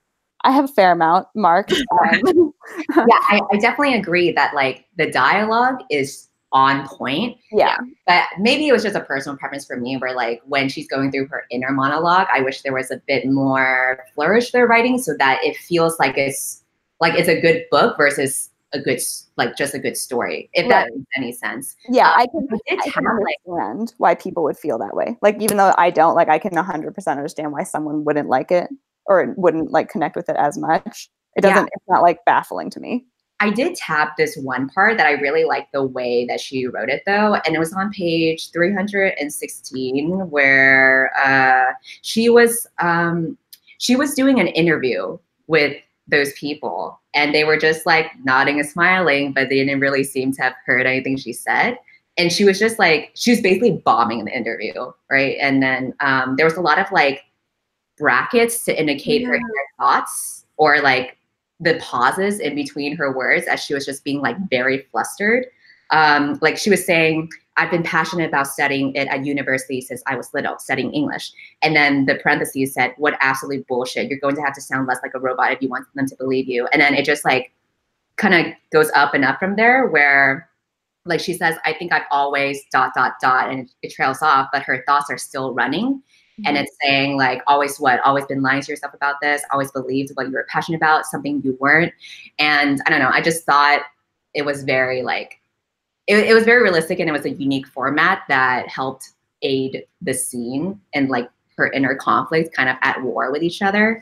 I have a fair amount, Mark. Um, yeah, I, I definitely agree that like the dialogue is on point. Yeah. But maybe it was just a personal preference for me where like when she's going through her inner monologue, I wish there was a bit more flourish their writing so that it feels like it's like it's a good book versus a good, like just a good story, if right. that makes any sense. Yeah, um, I can, I can understand like, why people would feel that way. Like, even though I don't, like, I can one hundred percent understand why someone wouldn't like it or wouldn't like connect with it as much. It doesn't, yeah. It's not like baffling to me. I did tap this one part that I really liked the way that she wrote it though. And it was on page three hundred sixteen where uh, she was, um, she was doing an interview with those people and they were just like nodding and smiling, but they didn't really seem to have heard anything she said. And she was just like, she was basically bombing the interview, right? And then um, there was a lot of like brackets to indicate yeah. her inner thoughts or like the pauses in between her words as she was just being like very flustered. Um, like she was saying, I've been passionate about studying it at university since I was little, studying English. And then the parentheses said, what absolute bullshit. You're going to have to sound less like a robot if you want them to believe you. And then it just like kind of goes up and up from there where like she says, I think I've always dot, dot, dot, and it trails off, but her thoughts are still running. And it's saying like, always what, always been lying to yourself about this, always believed what you were passionate about, something you weren't. And I don't know, I just thought it was very like, it, it was very realistic and it was a unique format that helped aid the scene and like her inner conflict kind of at war with each other.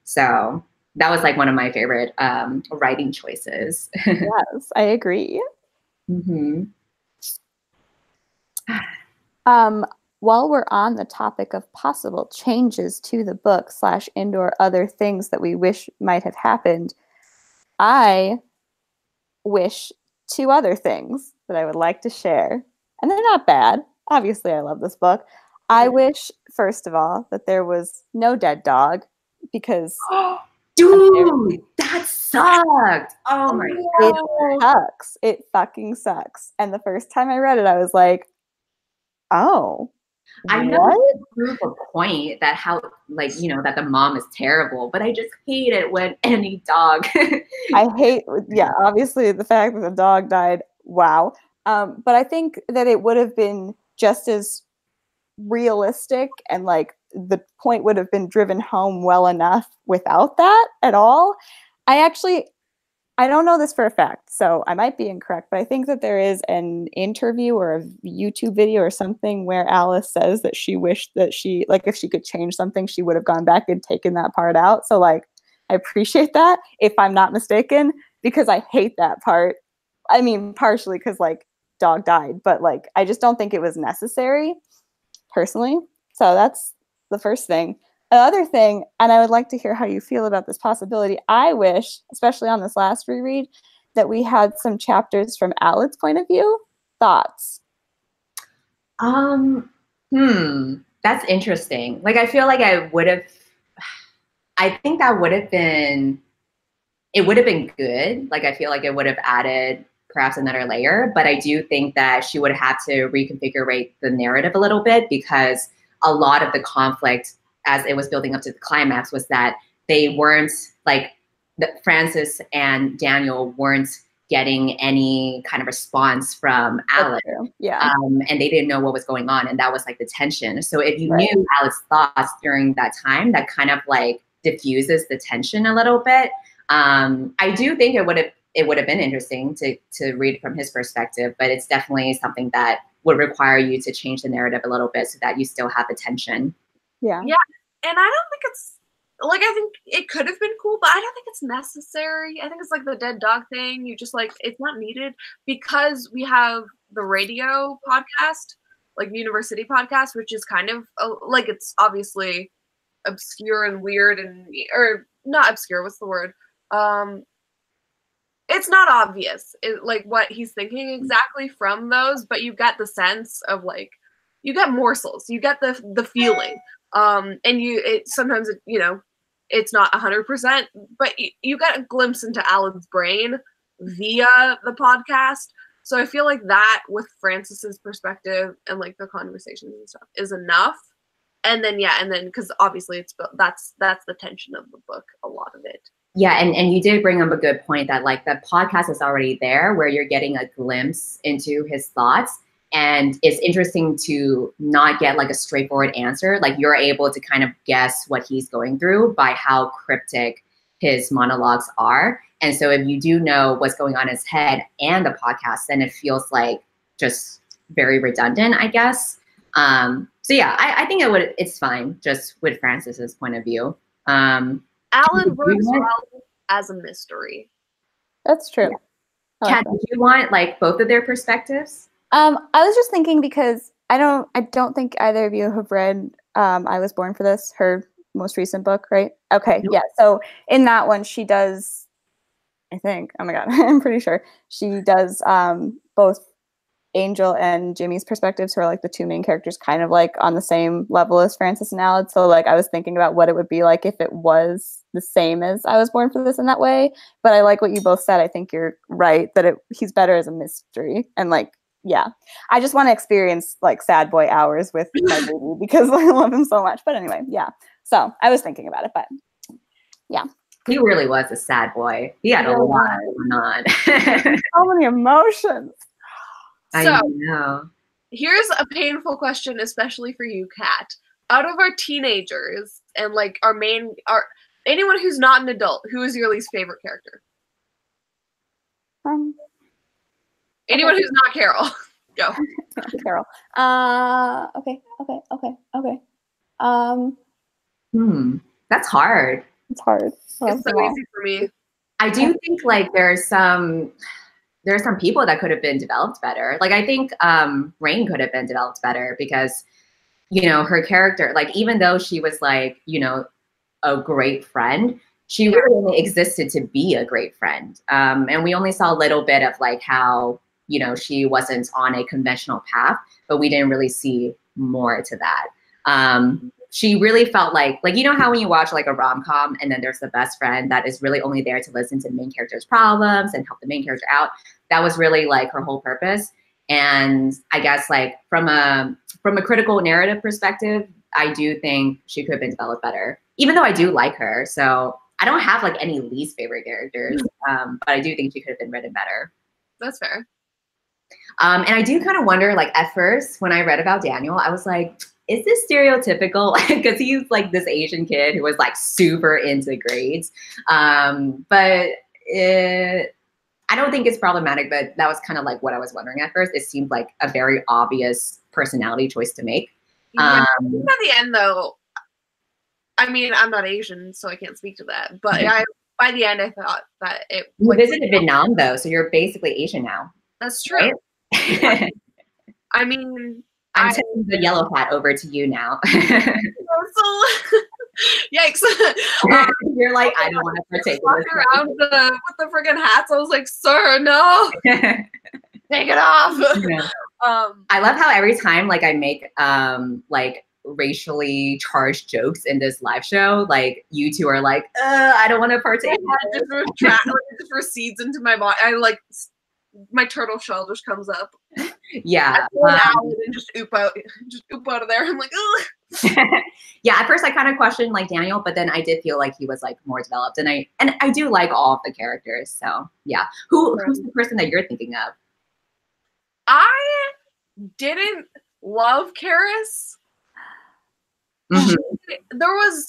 So that was like one of my favorite um, writing choices. Yes, I agree. Mm-hmm. um, While we're on the topic of possible changes to the book slash and or other things that we wish might have happened, I wish two other things that I would like to share, and they're not bad. Obviously, I love this book. I wish, first of all, that there was no dead dog, because dude, that sucked. Oh my it god, sucks. It fucking sucks. And the first time I read it, I was like, oh, I know what? you prove a point that how, like, you know, that the mom is terrible, but I just hate it when any dog. I hate, yeah, obviously the fact that the dog died, wow. Um, but I think that it would have been just as realistic, and like the point would have been driven home well enough without that at all. I actually, I don't know this for a fact, so I might be incorrect, but I think that there is an interview or a YouTube video or something where Alice says that she wished that she, like, if she could change something, she would have gone back and taken that part out. So like, I appreciate that, if I'm not mistaken, because I hate that part. I mean, partially because like dog died, but like, I just don't think it was necessary personally. So that's the first thing. The other thing, and I would like to hear how you feel about this possibility, I wish, especially on this last reread, that we had some chapters from Alad's point of view. Thoughts? Um, hmm, that's interesting. Like, I feel like I would have, I think that would have been, it would have been good. Like, I feel like it would have added perhaps another layer, but I do think that she would have to reconfigure the narrative a little bit, because a lot of the conflict as it was building up to the climax was that they weren't, like, that Francis and Daniel weren't getting any kind of response from Alad. Yeah. Um, and they didn't know what was going on. And that was like the tension. So if you Right. knew Alad's thoughts during that time, that kind of like diffuses the tension a little bit. Um, I do think it would have it would have been interesting to to read from his perspective, but it's definitely something that would require you to change the narrative a little bit so that you still have the tension. Yeah. Yeah. And I don't think it's like, I think it could have been cool, but I don't think it's necessary. I think it's like the dead dog thing. You just like, it's not needed, because we have the radio podcast, like University podcast, which is kind of uh, like, it's obviously obscure and weird and, or not obscure, what's the word? Um, it's not obvious, it, like what he's thinking exactly from those, but you get the sense of like, you get morsels, you get the the feeling. Um, and you, it sometimes, it, you know, it's not a hundred percent, but you, you get a glimpse into Alad's brain via the podcast. So I feel like that, with Francis's perspective and like the conversations and stuff, is enough. And then, yeah, and then, because obviously it's, that's, that's the tension of the book, a lot of it. Yeah, and, and you did bring up a good point that like the podcast is already there where you're getting a glimpse into his thoughts. And it's interesting to not get like a straightforward answer. Like, you're able to kind of guess what he's going through by how cryptic his monologues are. And so if you do know what's going on in his head and the podcast, then it feels like just very redundant, I guess. Um, so yeah, I, I think it would, it's fine just with Francis's point of view. Um, Alad works well as a mystery. That's true. I like Kat, that. did you want like both of their perspectives? Um, I was just thinking, because I don't, I don't think either of you have read um, I Was Born for This, her most recent book, right? Okay, Nope. yeah. So in that one, she does, I think, oh my God, I'm pretty sure, she does um, both Angel and Jimmy's perspectives, who are like the two main characters, kind of like on the same level as Francis and Alad. So like, I was thinking about what it would be like if it was the same as I Was Born for This in that way. But I like what you both said. I think you're right that it, he's better as a mystery, and like, yeah, I just want to experience like sad boy hours with my baby because I love him so much. But anyway, yeah. So I was thinking about it, but yeah. He really was a sad boy. He had He a really lot was. going on. So many emotions. I So know. here's a painful question, especially for you, Kat. Out of our teenagers and like our main, our anyone who's not an adult, who is your least favorite character? Um, Anyone who's not Carol. Go. Carol. Uh, okay, okay, okay, okay. Um, Hmm. That's hard. it's hard. I love It's them so all. easy for me. I do think like there's some there's some people that could have been developed better. Like I think um Rain could have been developed better because, you know, her character, like even though she was like, you know, a great friend, she really only existed to be a great friend. Um, and we only saw a little bit of like how, you know, she wasn't on a conventional path, but we didn't really see more to that. Um, she really felt like, like, you know how when you watch like a rom-com and then there's the best friend that is really only there to listen to the main character's problems and help the main character out. That was really like her whole purpose. And I guess like from a, from a critical narrative perspective, I do think she could have been developed better, even though I do like her. So I don't have like any least favorite characters, um, but I do think she could have been written better. That's fair. Um, and I do kind of wonder, like at first when I read about Daniel, I was like, is this stereotypical? Because he's like this Asian kid who was like super into grades. Um, but it, I don't think it's problematic, but that was kind of like what I was wondering at first. It seemed like a very obvious personality choice to make. Yeah, um, at the end though, I mean, I'm not Asian, so I can't speak to that. But I, by the end, I thought that it. You visited Vietnam, though, so you're basically Asian now. That's true. Right? I mean, I'm I, turning the yellow hat over to you now. so, yikes! Um, you're like, I don't want to partake in walking this. around the, with the friggin' hats, I was like, sir, no, take it off. Yeah. Um, I love how every time, like, I make um like racially charged jokes in this live show, like you two are like, uh, I don't want to partake. It just, retract, like, it just recedes into my body. I like my turtle shell just comes up. Yeah, I um, out and just oop out, just oop out of there. I'm like, ugh. Yeah. At first, I kind of questioned like Daniel, but then I did feel like he was like more developed, and I and I do like all of the characters. So yeah, who who's the person that you're thinking of? I didn't love Karis. Mm-hmm. There was,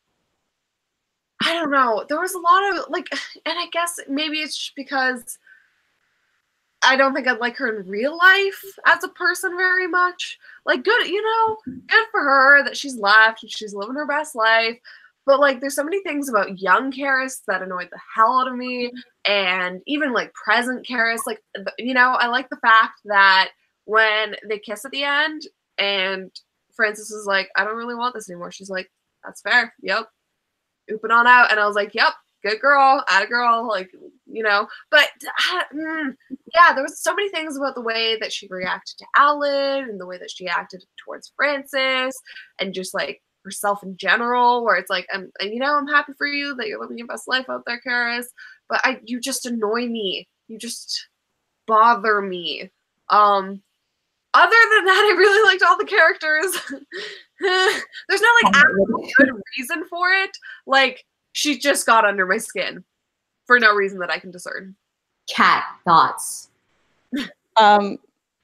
I don't know, there was a lot of like, and I guess maybe it's just because I don't think I'd like her in real life as a person very much. Like, good, you know, good for her that she's left and she's living her best life. But like, there's so many things about young Karis that annoyed the hell out of me, and even like present Karis. Like, you know, I like the fact that when they kiss at the end and Francis is like, I don't really want this anymore. She's like, that's fair. Yep. Ooping on out. And I was like, yep, good girl, atta girl. Like, you know, but uh, mm, yeah, there was so many things about the way that she reacted to Alan and the way that she acted towards Francis and just like herself in general, where it's like, I'm, and, you know, I'm happy for you that you're living your best life out there, Karis, but I, you just annoy me. You just bother me. Um, Other than that, I really liked all the characters. There's not like actual good reason for it. Like, she just got under my skin for no reason that I can discern. Kat, thoughts? Um,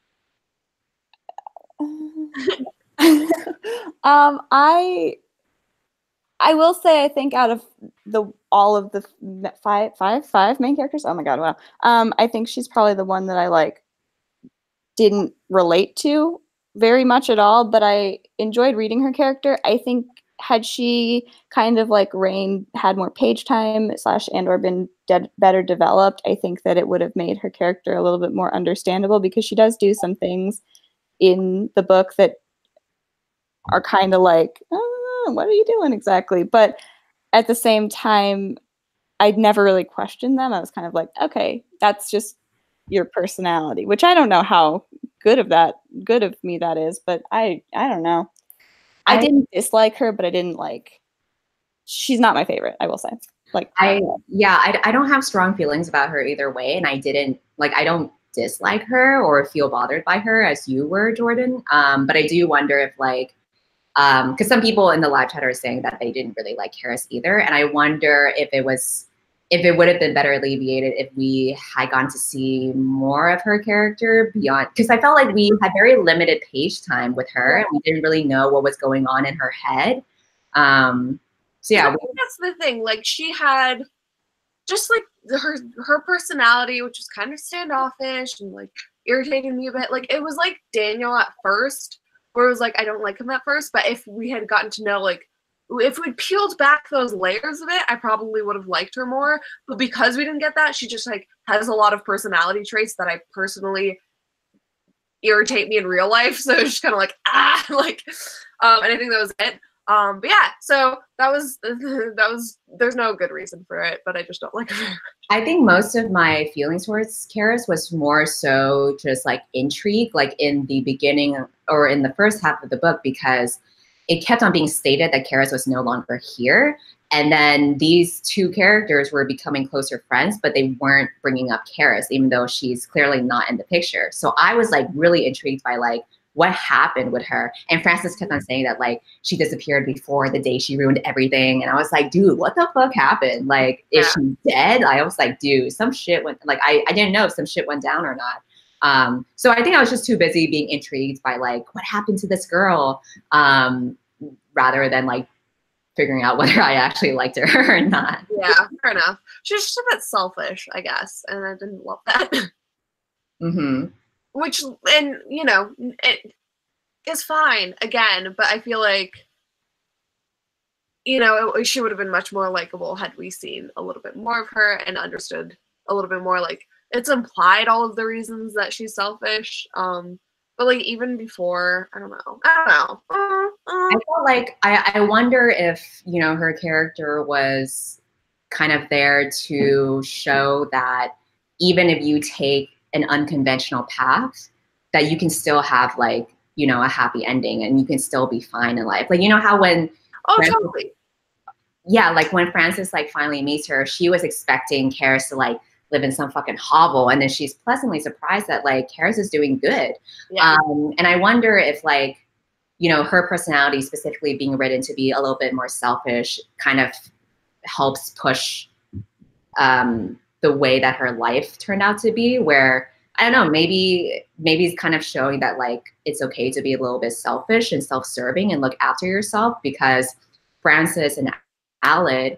um, I I will say I think out of the all of the five five five main characters, oh my god, wow. Um, I think she's probably the one that I like didn't relate to very much at all, but I enjoyed reading her character. I think had she kind of like Rain had more page time slash and or been de- better developed, I think that it would have made her character a little bit more understandable, because she does do some things in the book that are kind of like, oh, what are you doing exactly? But at the same time, I'd never really questioned them. I was kind of like, okay, that's just your personality, which I don't know how good of that good of me that is, but I I don't know. I, I didn't dislike her, but I didn't like, she's not my favorite, I will say. Like I yeah, I, I don't have strong feelings about her either way, and I didn't like I don't dislike her or feel bothered by her as you were, Jordan. Um, but I do wonder if like um because some people in the live chat are saying that they didn't really like Karis either, and I wonder if it was if it would have been better alleviated if we had gotten to see more of her character beyond, because I felt like we had very limited page time with her and we didn't really know what was going on in her head. Um, so yeah. I think that's the thing. Like, she had just like her her personality, which was kind of standoffish and like irritating me a bit. Like, it was like Daniel at first, where it was like, I don't like him at first, but if we had gotten to know like, if we'd peeled back those layers of it, I probably would have liked her more. But because we didn't get that, she just like has a lot of personality traits that I personally irritate me in real life. So it's just kind of like, ah, like, um, and I think that was it. Um, but yeah, so that was that was. There's no good reason for it, but I just don't like her. I think most of my feelings towards Karis was more so just like intrigue, like in the beginning or in the first half of the book, because it kept on being stated that Karis was no longer here. And then these two characters were becoming closer friends, but they weren't bringing up Karis, even though she's clearly not in the picture. So I was like really intrigued by like, what happened with her? And Frances kept on saying that like she disappeared before the day she ruined everything. And I was like, dude, what the fuck happened? Like, is yeah. she dead? I was like, dude, some shit went, like, I, I didn't know if some shit went down or not. Um, so I think I was just too busy being intrigued by like, what happened to this girl? Um, rather than like figuring out whether I actually liked her or not. Yeah, fair enough. She's just a bit selfish, I guess. And I didn't love that. Mm-hmm. Which, and, you know, it is fine, again, but I feel like, you know, it, she would have been much more likable had we seen a little bit more of her and understood a little bit more, like, it's implied all of the reasons that she's selfish, um, but, like, even before, I don't know, I don't know. Uh, uh. I felt like, I, I wonder if, you know, her character was kind of there to show that even if you take an unconventional path, that you can still have like, you know, a happy ending and you can still be fine in life. Like, you know how when Oh, Frances, totally. Yeah, like when Frances like finally meets her, she was expecting Karis to like live in some fucking hovel, and then she's pleasantly surprised that like Karis is doing good. Yeah. Um, and I wonder if like, you know, her personality specifically being written to be a little bit more selfish kind of helps push um the way that her life turned out to be, where, I don't know, maybe maybe it's kind of showing that like it's okay to be a little bit selfish and self-serving and look after yourself, because Frances and Aled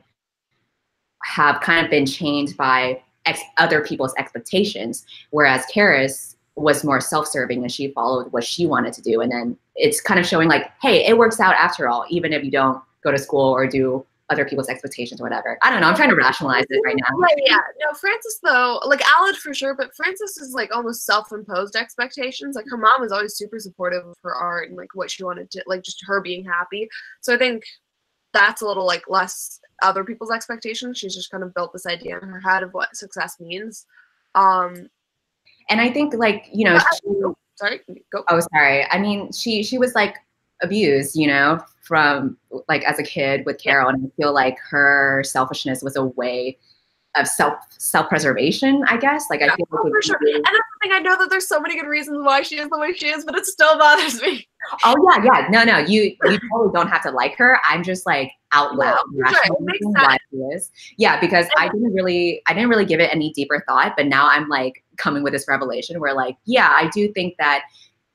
have kind of been chained by ex- other people's expectations, whereas Karis was more self-serving and she followed what she wanted to do. And then it's kind of showing like, hey, it works out after all, even if you don't go to school or do other people's expectations or whatever. I don't know. I'm trying to rationalize it right now. Yeah, yeah. No, Frances though, like Aled for sure, but Frances is like almost self-imposed expectations. Like her mom was always super supportive of her art and like what she wanted to, like just her being happy. So I think that's a little like less other people's expectations. She's just kind of built this idea in her head of what success means. Um, and I think like, you know, she, oh, sorry, go. Oh, sorry. I mean, she she was like abused, you know, from like as a kid with Carol, and I feel like her selfishness was a way of self self preservation, I guess. Like yeah, I feel oh, like for sure. And that's the thing. I know that there's so many good reasons why she is the way she is, but it still bothers me. Oh yeah, yeah. No, no. You you totally don't have to like her. I'm just like out loud no, rationalizing why she is. Yeah, because I didn't really I didn't really give it any deeper thought, but now I'm like coming with this revelation where like, yeah, I do think that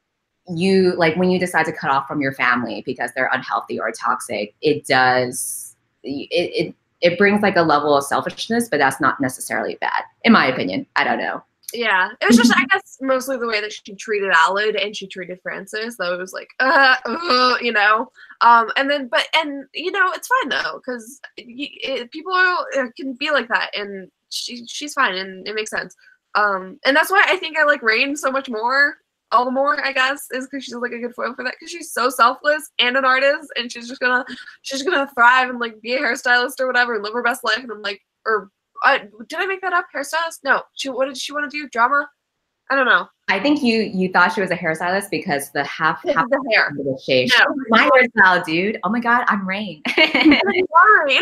you like when you decide to cut off from your family because they're unhealthy or toxic, it does it it it brings like a level of selfishness, but that's not necessarily bad, in my opinion. I don't know. Yeah, it was just, I guess, mostly the way that she treated Aled and she treated Frances. That was like, uh, uh, you know. Um, and then, but, and, you know, it's fine, though, because people are, can be like that, and she she's fine, and it makes sense. Um, and that's why I think I like Rain so much more, all the more, I guess, is because she's like a good foil for that, because she's so selfless and an artist, and she's just gonna, she's gonna thrive and like be a hairstylist or whatever and live her best life, and I'm like, or, Uh, did I make that up? Hairstylist? No. She. What did she want to do? Drama? I don't know. I think you you thought she was a hairstylist because the half This half is the hair. of the shave. No. My hairstyle, dude. Oh my god, I'm Rain. Fine.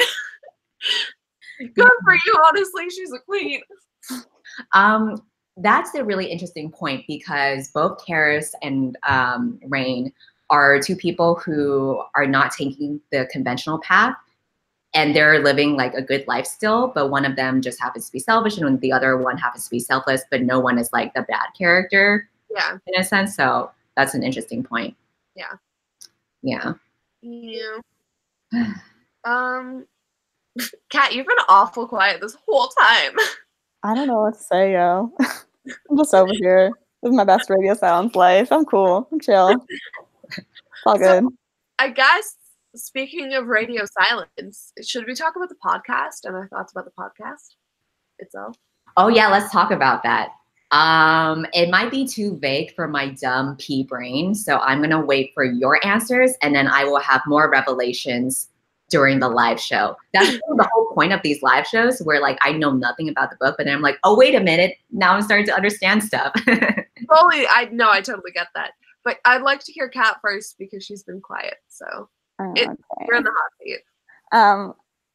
Good for you. Honestly, she's a queen. Um, that's a really interesting point because both Karis and um, Rain are two people who are not taking the conventional path. And they're living like a good life still, but one of them just happens to be selfish and the other one happens to be selfless, but no one is like the bad character. Yeah. In a sense. So that's an interesting point. Yeah. Yeah. Yeah. um, Kat, you've been awful quiet this whole time. I don't know what to say, yo. I'm just over here. This is my best radio silence life. I'm cool. I'm chill. It's all good. So, I guess, speaking of radio silence, should we talk about the podcast and our thoughts about the podcast itself? Oh yeah, let's talk about that. Um, it might be too vague for my dumb pea brain, so I'm gonna wait for your answers, and then I will have more revelations during the live show. That's the whole point of these live shows, where like I know nothing about the book, but then I'm like, oh wait a minute, now I'm starting to understand stuff. Totally, I no, I totally get that. But I'd like to hear Kat first because she's been quiet. So Oh, it, okay. you're in the hot seat. Um,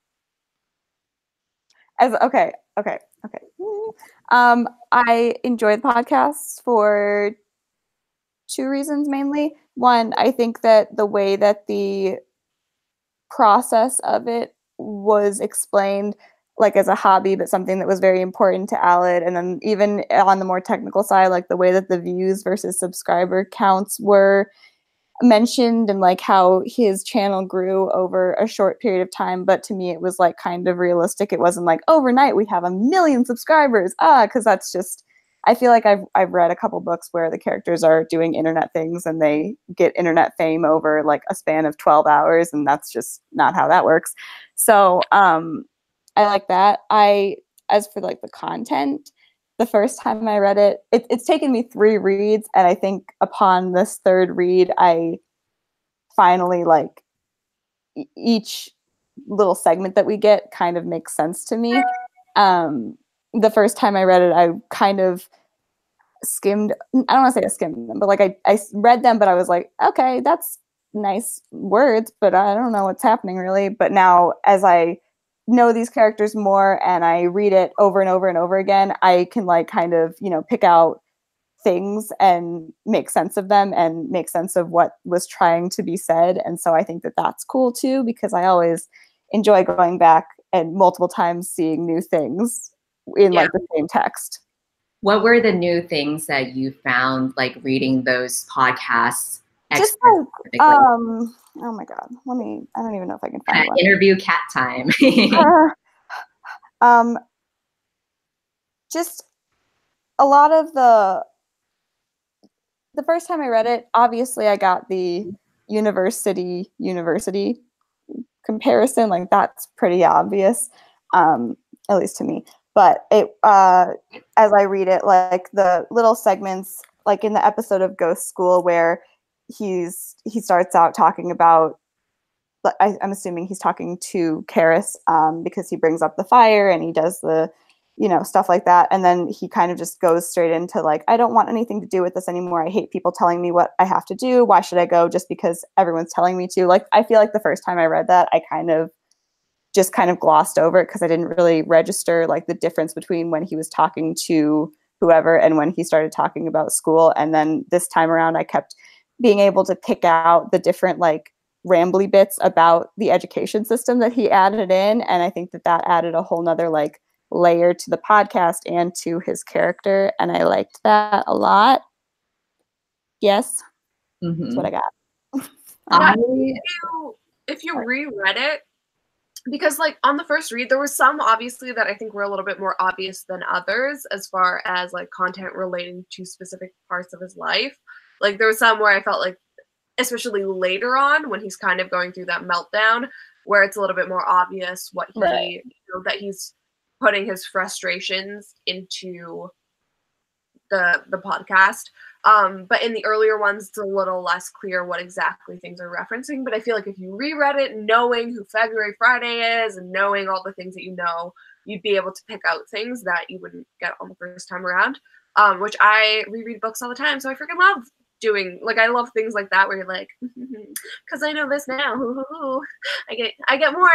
as okay, okay, okay. Um, I enjoy the podcasts for two reasons mainly. One, I think that the way that the process of it was explained, like as a hobby, but something that was very important to Aled, and then even on the more technical side, like the way that the views versus subscriber counts were mentioned, and like how his channel grew over a short period of time. But to me, it was like kind of realistic. It wasn't like overnight we have a million subscribers, ah, because that's just, I feel like I've I've read a couple books where the characters are doing internet things and they get internet fame over like a span of twelve hours, and that's just not how that works. So um, I like that. I as for like the content, the first time I read it, it, it's taken me three reads, and I think upon this third read, I finally like e- each little segment that we get kind of makes sense to me. Um, the first time I read it, I kind of skimmed. I don't want to say I skimmed them, but like I, I read them, but I was like, okay, that's nice words, but I don't know what's happening really. But now, as I know these characters more and I read it over and over and over again, I can like kind of, you know, pick out things and make sense of them and make sense of what was trying to be said. And so I think that that's cool too, because I always enjoy going back and multiple times seeing new things in Yeah. like the same text. What were the new things that you found, like reading those podcasts? Just extra like, um, oh my God, let me, I don't even know if I can find Uh, one. interview cat time. Uh, um, just a lot of the, the first time I read it, obviously I got the university, university comparison. Like that's pretty obvious, um, at least to me. But it, uh, as I read it, like the little segments, like in the episode of Ghost School where he's, he starts out talking about, I, I'm assuming he's talking to Karis, um, because he brings up the fire and he does the, you know, stuff like that. And then he kind of just goes straight into like, I don't want anything to do with this anymore. I hate people telling me what I have to do. Why should I go just because everyone's telling me to? Like, I feel like the first time I read that, I kind of just kind of glossed over it because I didn't really register like the difference between when he was talking to whoever and when he started talking about school. And then this time around, I kept being able to pick out the different like rambly bits about the education system that he added in. And I think that that added a whole nother like layer to the podcast and to his character. And I liked that a lot. Yes. Mm-hmm. That's what I got. I, if you, if you reread it, because like on the first read, there was some obviously that I think were a little bit more obvious than others as far as like content relating to specific parts of his life. Like there was some where I felt like, especially later on when he's kind of going through that meltdown, where it's a little bit more obvious what he, Right. you know, that he's putting his frustrations into the the podcast. Um, but in the earlier ones, it's a little less clear what exactly things are referencing. But I feel like if you reread it, knowing who February Friday is and knowing all the things that you know, you'd be able to pick out things that you wouldn't get on the first time around. Um, which I reread books all the time, so I freaking love doing. Like I love things like that where you're like, because I know this now. I get I get more.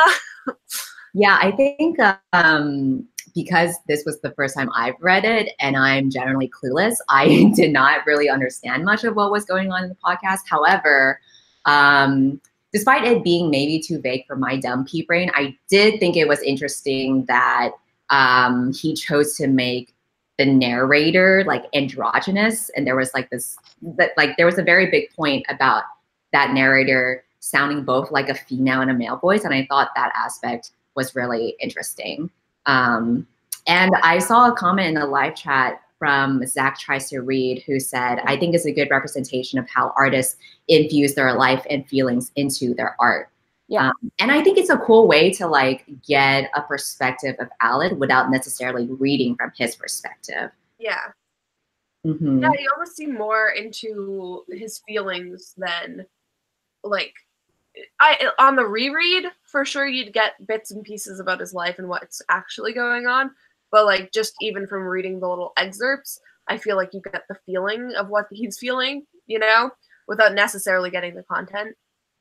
yeah, I think um, because this was the first time I've read it and I'm generally clueless, I did not really understand much of what was going on in the podcast. However, um, despite it being maybe too vague for my dumb pea brain, I did think it was interesting that um, he chose to make the narrator like androgynous, and there was like this, that like there was a very big point about that narrator sounding both like a female and a male voice, and I thought that aspect was really interesting. Um, and I saw a comment in the live chat from Zach Tries to Read who said, I think it's a good representation of how artists infuse their life and feelings into their art. Yeah. Um, and I think it's a cool way to like get a perspective of Aled without necessarily reading from his perspective. Yeah. Mm-hmm. Yeah, you almost see more into his feelings than like I on the reread for sure you'd get bits and pieces about his life and what's actually going on. But like just even from reading the little excerpts, I feel like you get the feeling of what he's feeling, you know, without necessarily getting the content.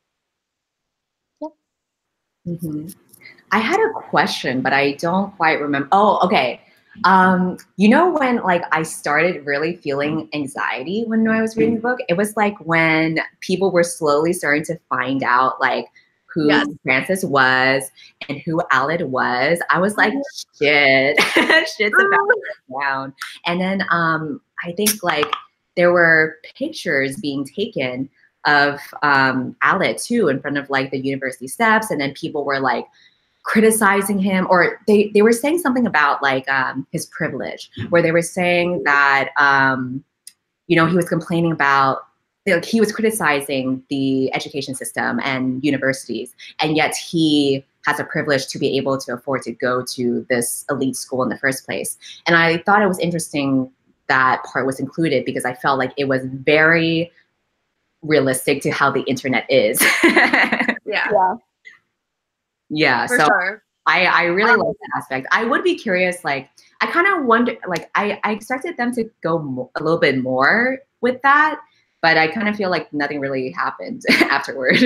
Mm-hmm. I had a question, but I don't quite remember. Oh, okay. Um, you know when like I started really feeling anxiety when I was reading the book? It was like when people were slowly starting to find out like who Yes. Frances was and who Aled was. I was like, shit, shit's about to go down. And then um, I think like there were pictures being taken of um, Aled too in front of like the university steps, and then people were like criticizing him, or they, they were saying something about like um, his privilege, where they were saying that, um, you know, he was complaining about, like, he was criticizing the education system and universities, and yet he has a privilege to be able to afford to go to this elite school in the first place. And I thought it was interesting that part was included because I felt like it was very realistic to how the internet is. Yeah. Yeah. Yeah, For so sure. I, I really Um, like that aspect. I would be curious, like, I kind of wonder, like, I, I expected them to go mo- a little bit more with that, but I kind of feel like nothing really happened afterward.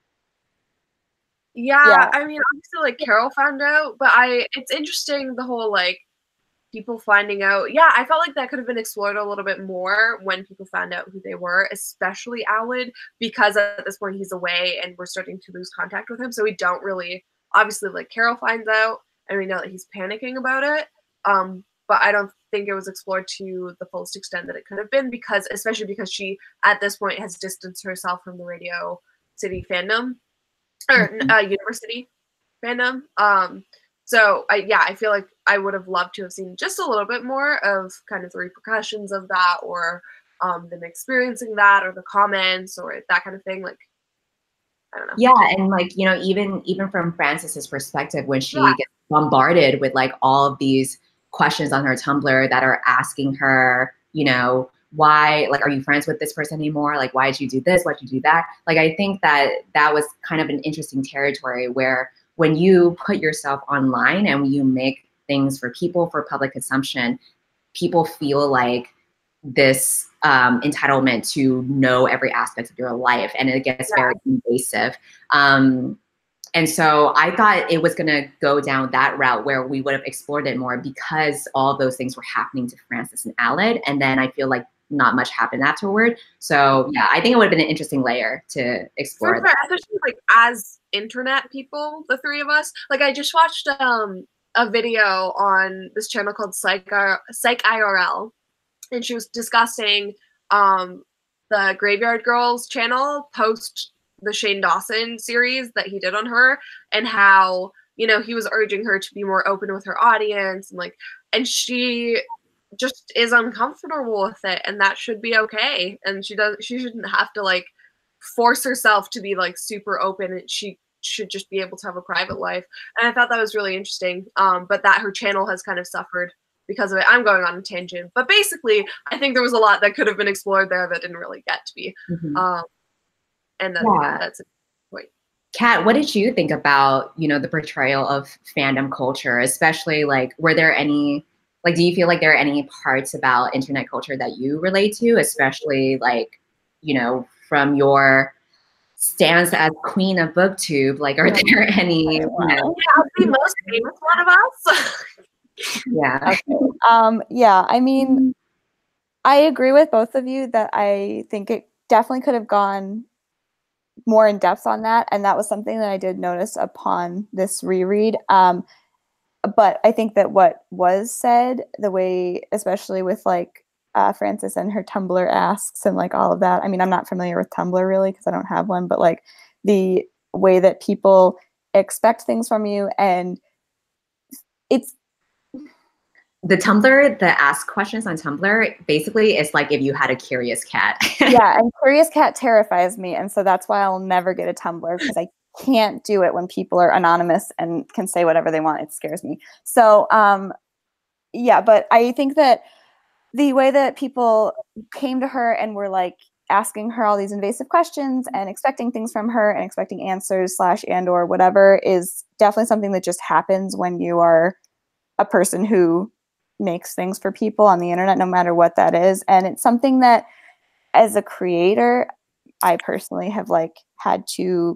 Yeah, Yeah. I mean, obviously, like Carol found out, but I it's interesting the whole like people finding out. Yeah, I felt like that could have been explored a little bit more when people found out who they were, especially Aled, because at this point he's away and we're starting to lose contact with him. So we don't really, obviously, like Carol finds out and we know that he's panicking about it. Um, but I don't think it was explored to the fullest extent that it could have been because, especially because she at this point has distanced herself from the Radio City fandom or Mhm. uh, university fandom. Um, so I yeah, I feel like I would have loved to have seen just a little bit more of kind of the repercussions of that, or um, them experiencing that, or the comments, or that kind of thing. Like I don't know. Yeah, and like, you know, even even from Frances's perspective, when Yeah, she gets bombarded with like all of these questions on her Tumblr that are asking her, you know, why, like, are you friends with this person anymore? Like, why did you do this? Why did you do that? Like, I think that that was kind of an interesting territory where when you put yourself online and you make things for people for public consumption, people feel like this um, entitlement to know every aspect of your life, and it gets yeah, very invasive. Um, and so I thought it was going to go down that route where we would have explored it more because all those things were happening to Frances and Aled, and then I feel like not much happened afterward. So yeah, I think it would have been an interesting layer to for explore sure. that. Especially like as internet people, the three of us. Like I just watched um a video on this channel called Psych Psych I R L, and she was discussing um, the Graveyard Girls channel post the Shane Dawson series that he did on her, and how you know he was urging her to be more open with her audience, and like, and she just is uncomfortable with it, and that should be okay. And she does, she shouldn't have to like force herself to be like super open, and she should just be able to have a private life. And I thought that was really interesting. Um, but that her channel has kind of suffered because of it. I'm going on a tangent, but basically, I think there was a lot that could have been explored there that didn't really get to be. Mm-hmm. Um, and that, Yeah. that's a point. Kat, what did you think about, you know, the portrayal of fandom culture, especially like, were there any, like, do you feel like there are any parts about internet culture that you relate to, especially like, you know, from your stance as queen of booktube, like, are there any, you know? Yeah, the most famous one of us. Yeah. Okay. Um, yeah, I mean, I agree with both of you that I think it definitely could have gone more in depth on that, and that was something that I did notice upon this reread. Um, but I think that what was said, the way, especially with like uh, Frances and her Tumblr asks and like all of that. I mean, I'm not familiar with Tumblr really because I don't have one, but like the way that people expect things from you, and it's The Tumblr, the ask questions on Tumblr, basically it's like if you had a curious cat. yeah, and Curious Cat terrifies me, and so that's why I'll never get a Tumblr because I can't do it when people are anonymous and can say whatever they want. It scares me. So, um, yeah, but I think that the way that people came to her and were like asking her all these invasive questions and expecting things from her and expecting answers slash and or whatever is definitely something that just happens when you are a person who makes things for people on the internet, no matter what that is. And it's something that as a creator, I personally have like had to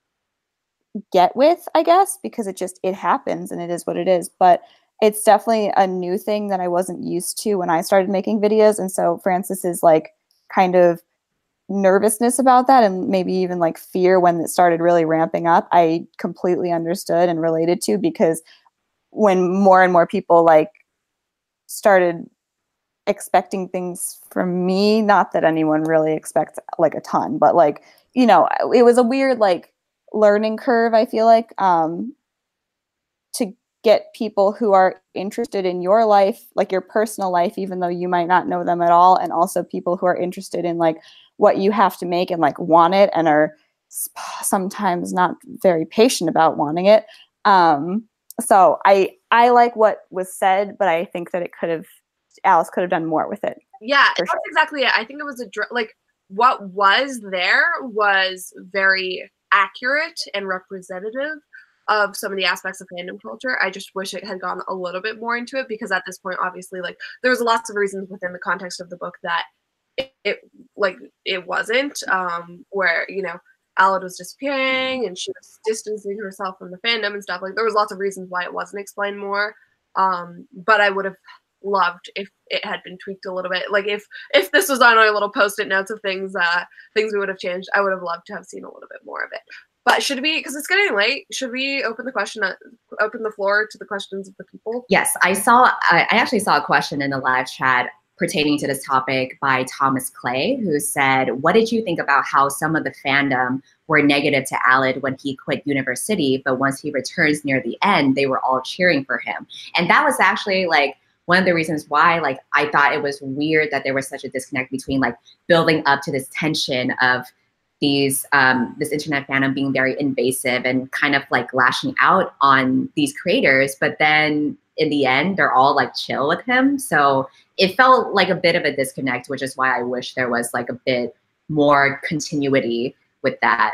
get with, I guess, because it just, it happens and it is what it is. But it's definitely a new thing that I wasn't used to when I started making videos. And so Francis is like kind of nervousness about that and maybe even like fear when it started really ramping up, I completely understood and related to, because when more and more people like started expecting things from me, not that anyone really expects like a ton, but like, you know, it was a weird like learning curve, I feel like, um, to get people who are interested in your life, like your personal life, even though you might not know them at all, and also people who are interested in like what you have to make and like want it and are sometimes not very patient about wanting it. Um, so I I like what was said, but I think that it could have, Alice could have done more with it. Yeah, that's sure. exactly it. I think it was a like what was there was very accurate and representative of some of the aspects of fandom culture. I just wish it had gone a little bit more into it, because at this point, obviously, like there was lots of reasons within the context of the book that it, it like it wasn't, um, where, you know, Aled was disappearing and she was distancing herself from the fandom and stuff. Like there was lots of reasons why it wasn't explained more. Um, but I would have loved if it had been tweaked a little bit. Like if if this was on our little post-it notes of things uh things we would have changed, I would have loved to have seen a little bit more of it. But should we, because it's getting late, should we open the question, uh, open the floor to the questions of the people? Yes, I saw, I actually saw a question in the live chat pertaining to this topic by Thomas Clay, who said, what did you think about how some of the fandom were negative to Aled when he quit University, but once he returns near the end, they were all cheering for him? And that was actually like one of the reasons why, like, I thought it was weird that there was such a disconnect between like building up to this tension of these um, this internet fandom being very invasive and kind of like lashing out on these creators, but then in the end they're all like chill with him. So it felt like a bit of a disconnect, which is why I wish there was like a bit more continuity with that.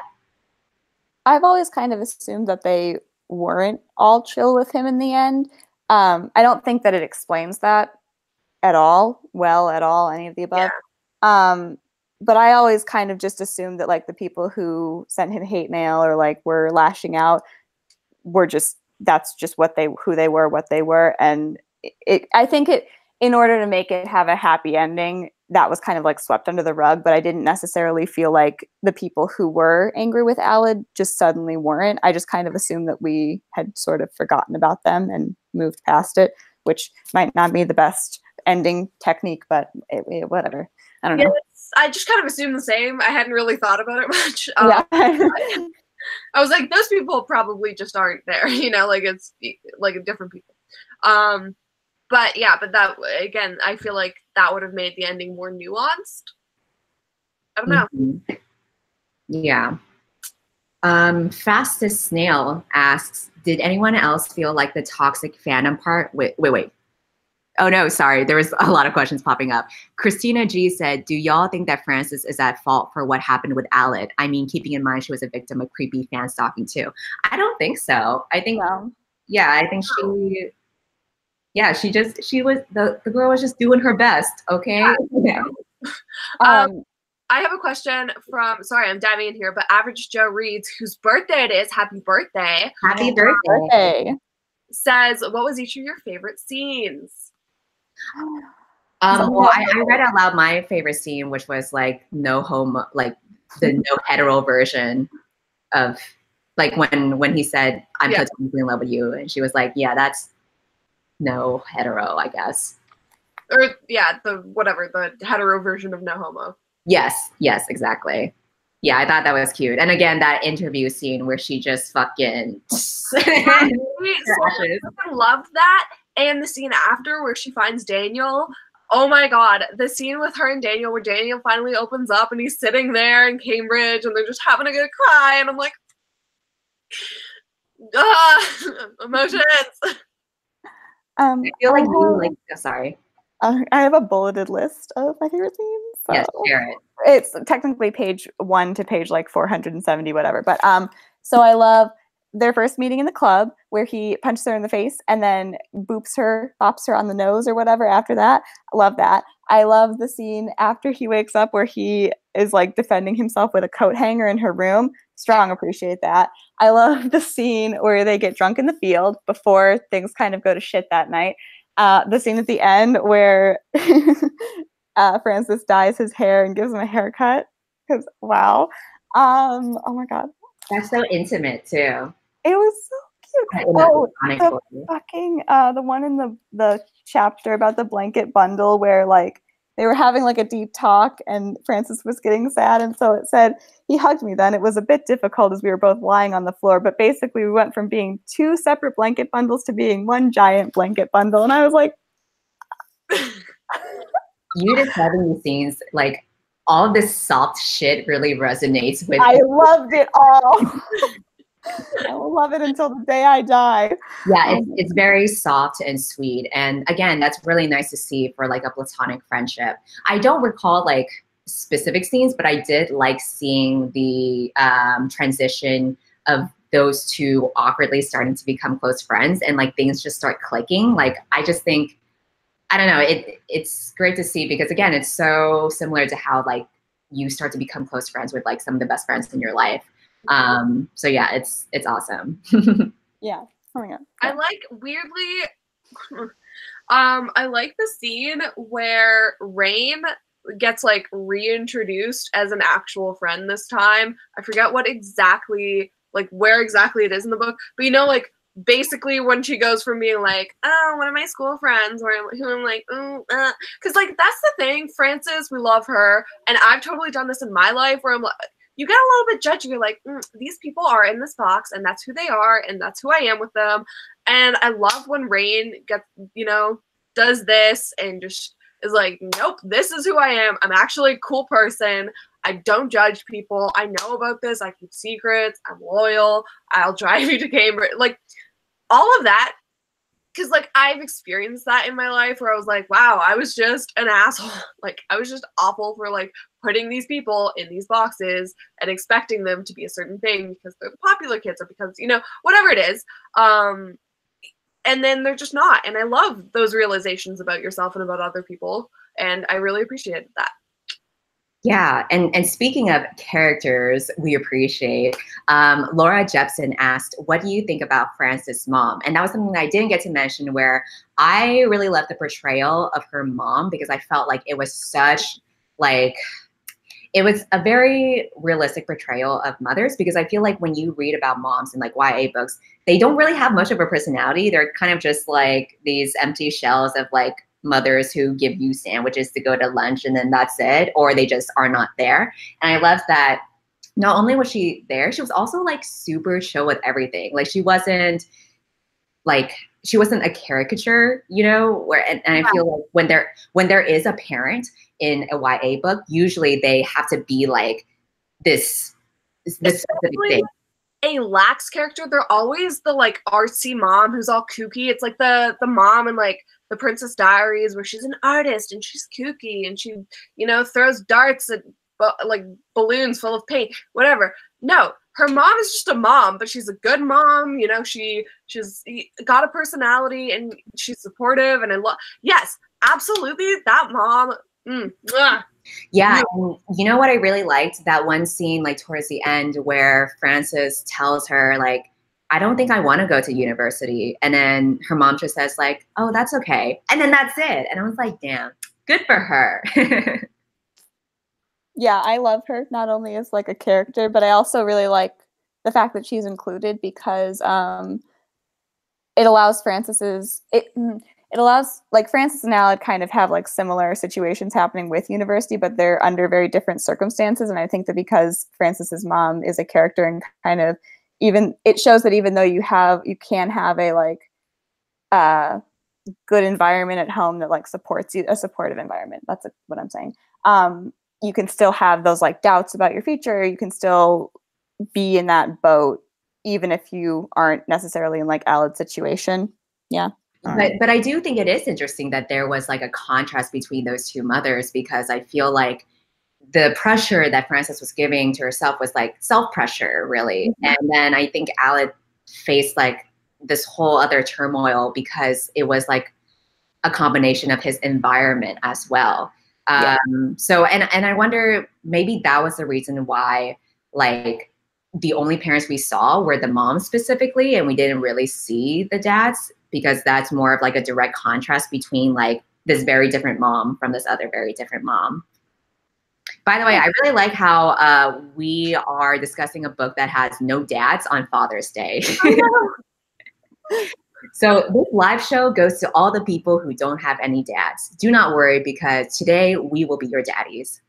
I've always kind of assumed that they weren't all chill with him in the end. Um, I don't think that it explains that at all, well, at all, any of the above. Yeah. Um, but I always kind of just assumed that like the people who sent him hate mail or like were lashing out were just, that's just what they, who they were, what they were. And it, it, I think it, in order to make it have a happy ending, that was kind of like swept under the rug, but I didn't necessarily feel like the people who were angry with Aled just suddenly weren't. I just kind of assumed that we had sort of forgotten about them and moved past it, which might not be the best ending technique, but it, it, whatever. I don't know. Yes, I just kind of assumed the same. I hadn't really thought about it much. Um, yeah. I was like, those people probably just aren't there, you know, like it's like different people. Um, but yeah, but that, again, I feel like that would have made the ending more nuanced. I don't know. Mm-hmm. Yeah. Um, Fastest Snail asks, did anyone else feel like the toxic fandom part? Wait, wait, wait. Oh no, sorry. There was a lot of questions popping up. Christina G said, do y'all think that Frances is at fault for what happened with Aled? I mean, keeping in mind she was a victim of creepy fan stalking too. I don't think so. I think, wow. yeah, I think she, yeah, she just, she was, the, the girl was just doing her best, okay? Yeah. Yeah. um, um, I have a question from, sorry, I'm diving in here, but Average Joe Reads, whose birthday it is, happy birthday. Happy birthday. birthday. Says, what was each of your favorite scenes? Um, well, I, I read out loud my favorite scene, which was like no homo, like the no hetero version of like when when he said, I'm yeah. totally in love with you. And she was like, yeah, that's no hetero, I guess. Or yeah, the whatever, the hetero version of no homo. Yes, yes, exactly. Yeah, I thought that was cute. And again, that interview scene where she just fucking I loved that. And the scene after where she finds Daniel. Oh my god, the scene with her and Daniel where Daniel finally opens up and he's sitting there in Cambridge and they're just having a good cry and I'm like, ah, emotions. Um, I feel like you like, oh, sorry. uh, I have a bulleted list of my favorite scenes. So Yes, share it. it's technically page one to page like four hundred seventy, whatever. But um, so I love their first meeting in the club where he punches her in the face and then boops her, bops her on the nose or whatever after that. I love that. I love the scene after he wakes up where he is like defending himself with a coat hanger in her room. Strong appreciate that. I love the scene where they get drunk in the field before things kind of go to shit that night. Uh, the scene at the end where uh, Francis dyes his hair and gives him a haircut. Because, wow. Um, oh my God. That's so intimate too. It was so cute. In Oh, a the way. fucking uh, the one in the the chapter about the blanket bundle where like they were having like a deep talk and Francis was getting sad, and so it said he hugged me then. It was a bit difficult as we were both lying on the floor, but basically we went from being two separate blanket bundles to being one giant blanket bundle, and I was like, you describing these scenes, like all of this soft shit really resonates with I loved it all. I will love it until the day I die. Yeah, it's, it's very soft and sweet. And again, that's really nice to see for like a platonic friendship. I don't recall like specific scenes, but I did like seeing the um, transition of those two awkwardly starting to become close friends and like things just start clicking. Like, I just think, I don't know, it it's great to see because again, it's so similar to how like you start to become close friends with like some of the best friends in your life. Um, so yeah, it's it's awesome. Yeah. Oh my God. I like weirdly um I like the scene where Rain gets like reintroduced as an actual friend this time. I forget what exactly like where exactly it is in the book, but you know, like basically when she goes from being like, oh, one of my school friends where I'm, who I'm like, oh, uh, because like that's the thing, Frances, we love her, and I've totally done this in my life where I'm like, you get a little bit judgy. You're like, mm, these people are in this box and that's who they are and that's who I am with them. And I love when Rain gets, you know, does this and just is like, nope, this is who I am. I'm actually a cool person. I don't judge people. I know about this. I keep secrets. I'm loyal. I'll drive you to Cambridge. Like all of that. Because like I've experienced that in my life where I was like, wow, I was just an asshole. Like I was just awful for like putting these people in these boxes and expecting them to be a certain thing because they're the popular kids or because, you know, whatever it is. Um, and then they're just not. And I love those realizations about yourself and about other people. And I really appreciated that. Yeah, and, and speaking of characters we appreciate, um, Laura Jepson asked, what do you think about Frances' mom? And that was something that I didn't get to mention where I really loved the portrayal of her mom because I felt like it was such like, it was a very realistic portrayal of mothers because I feel like when you read about moms in like Y A books, they don't really have much of a personality. They're kind of just like these empty shells of like mothers who give you sandwiches to go to lunch and then that's it, or they just are not there. And I love that not only was she there, she was also like super chill with everything. Like she wasn't like, she wasn't a caricature, you know, where, and, and I feel like when there, when there is a parent in a Y A book, usually they have to be like this, this specific thing. A lax character, they're always the like artsy mom who's all kooky. It's like the the mom in like the Princess Diaries where she's an artist and she's kooky and she, you know, throws darts at like balloons full of paint, whatever. No, her mom is just a mom, but she's a good mom. You know, she she's got a personality and she's supportive. And I love, yes, absolutely, that mom. Mm, yeah, and you know what I really liked? That one scene like towards the end where Frances tells her like, I don't think I want to go to university. And then her mom just says like, oh, that's okay. And then that's it. And I was like, damn, good for her. Yeah, I love her not only as like a character, but I also really like the fact that she's included because um, it allows Frances's, it, it allows, like Frances and Aled kind of have like similar situations happening with university, but they're under very different circumstances. And I think that because Frances's mom is a character and kind of even, it shows that even though you have, you can have a like uh, good environment at home that like supports you, a supportive environment. That's a, what I'm saying. Um, you can still have those like doubts about your future. You can still be in that boat, even if you aren't necessarily in like Aled's situation. Yeah. But but I do think it is interesting that there was like a contrast between those two mothers, because I feel like the pressure that Frances was giving to herself was like self-pressure, really. Mm-hmm. And then I think Aled faced like this whole other turmoil because it was like a combination of his environment as well. Yeah. Um, so, and, and I wonder, maybe that was the reason why, like, the only parents we saw were the moms specifically, and we didn't really see the dads, because that's more of like a direct contrast between like this very different mom from this other very different mom. By the way, I really like how uh, we are discussing a book that has no dads on Father's Day. So this live show goes to all the people who don't have any dads. Do not worry, because today we will be your daddies.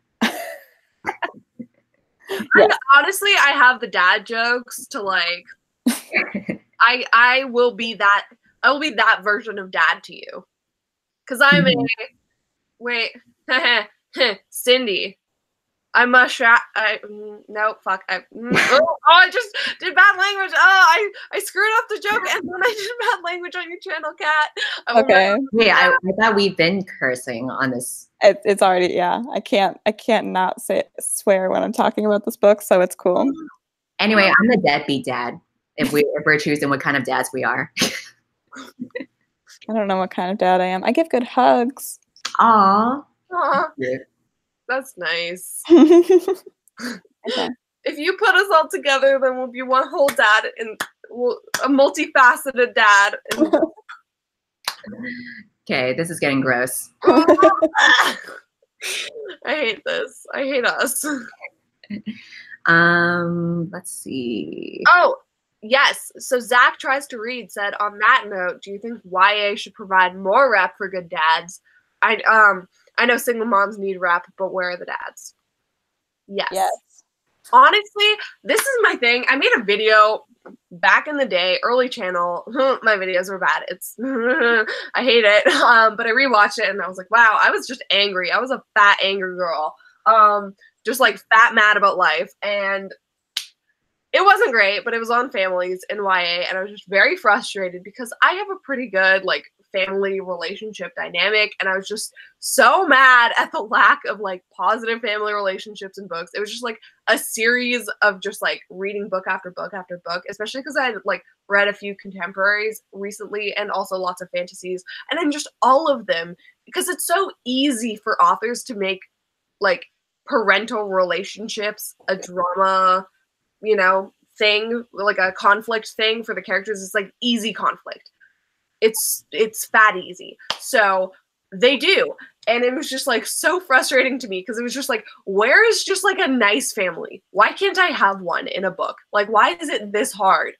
Yes. I, honestly, I have the dad jokes to like, I I will be that, I will be that version of dad to you. Cause I'm mm-hmm. a, wait, Cindy, I'm a sha- I, no, fuck. I, oh, oh, I just did bad language. Oh, I, I screwed up the joke and then I did bad language on your channel, Kat. Okay. Yeah, I, I thought we've been cursing on this. It, it's already, yeah. I can't, I can't not say swear when I'm talking about this book, so it's cool. Anyway, I'm the deadbeat dad. If we, if we're choosing what kind of dads we are. I don't know what kind of dad I am. I give good hugs. Aww. Aww. Yeah. That's nice. Okay. If you put us all together, then we'll be one whole dad and we'll, a multifaceted dad. And okay, this is getting gross. I hate this. I hate us. Um, let's see. Oh, yes. So Zach Tries to Read said, on that note, do you think Y A should provide more rep for good dads? I um I know single moms need rep, but where are the dads? Yes. Yes. Honestly, this is my thing. I made a video back in the day, early channel. My videos were bad. It's I hate it. Um, but I rewatched it and I was like, wow, I was just angry. I was a fat angry girl. Um, just like fat mad about life. And it wasn't great, but it was on families in Y A, and I was just very frustrated because I have a pretty good like family relationship dynamic, and I was just so mad at the lack of like positive family relationships in books. It was just like a series of just like reading book after book after book, especially because I had like read a few contemporaries recently and also lots of fantasies, and then just all of them, because it's so easy for authors to make like parental relationships a drama, you know, thing, like a conflict thing for the characters. It's like easy conflict. It's it's fat easy. So they do. And it was just like so frustrating to me because it was just like, where is just like a nice family? Why can't I have one in a book? Like, why is it this hard?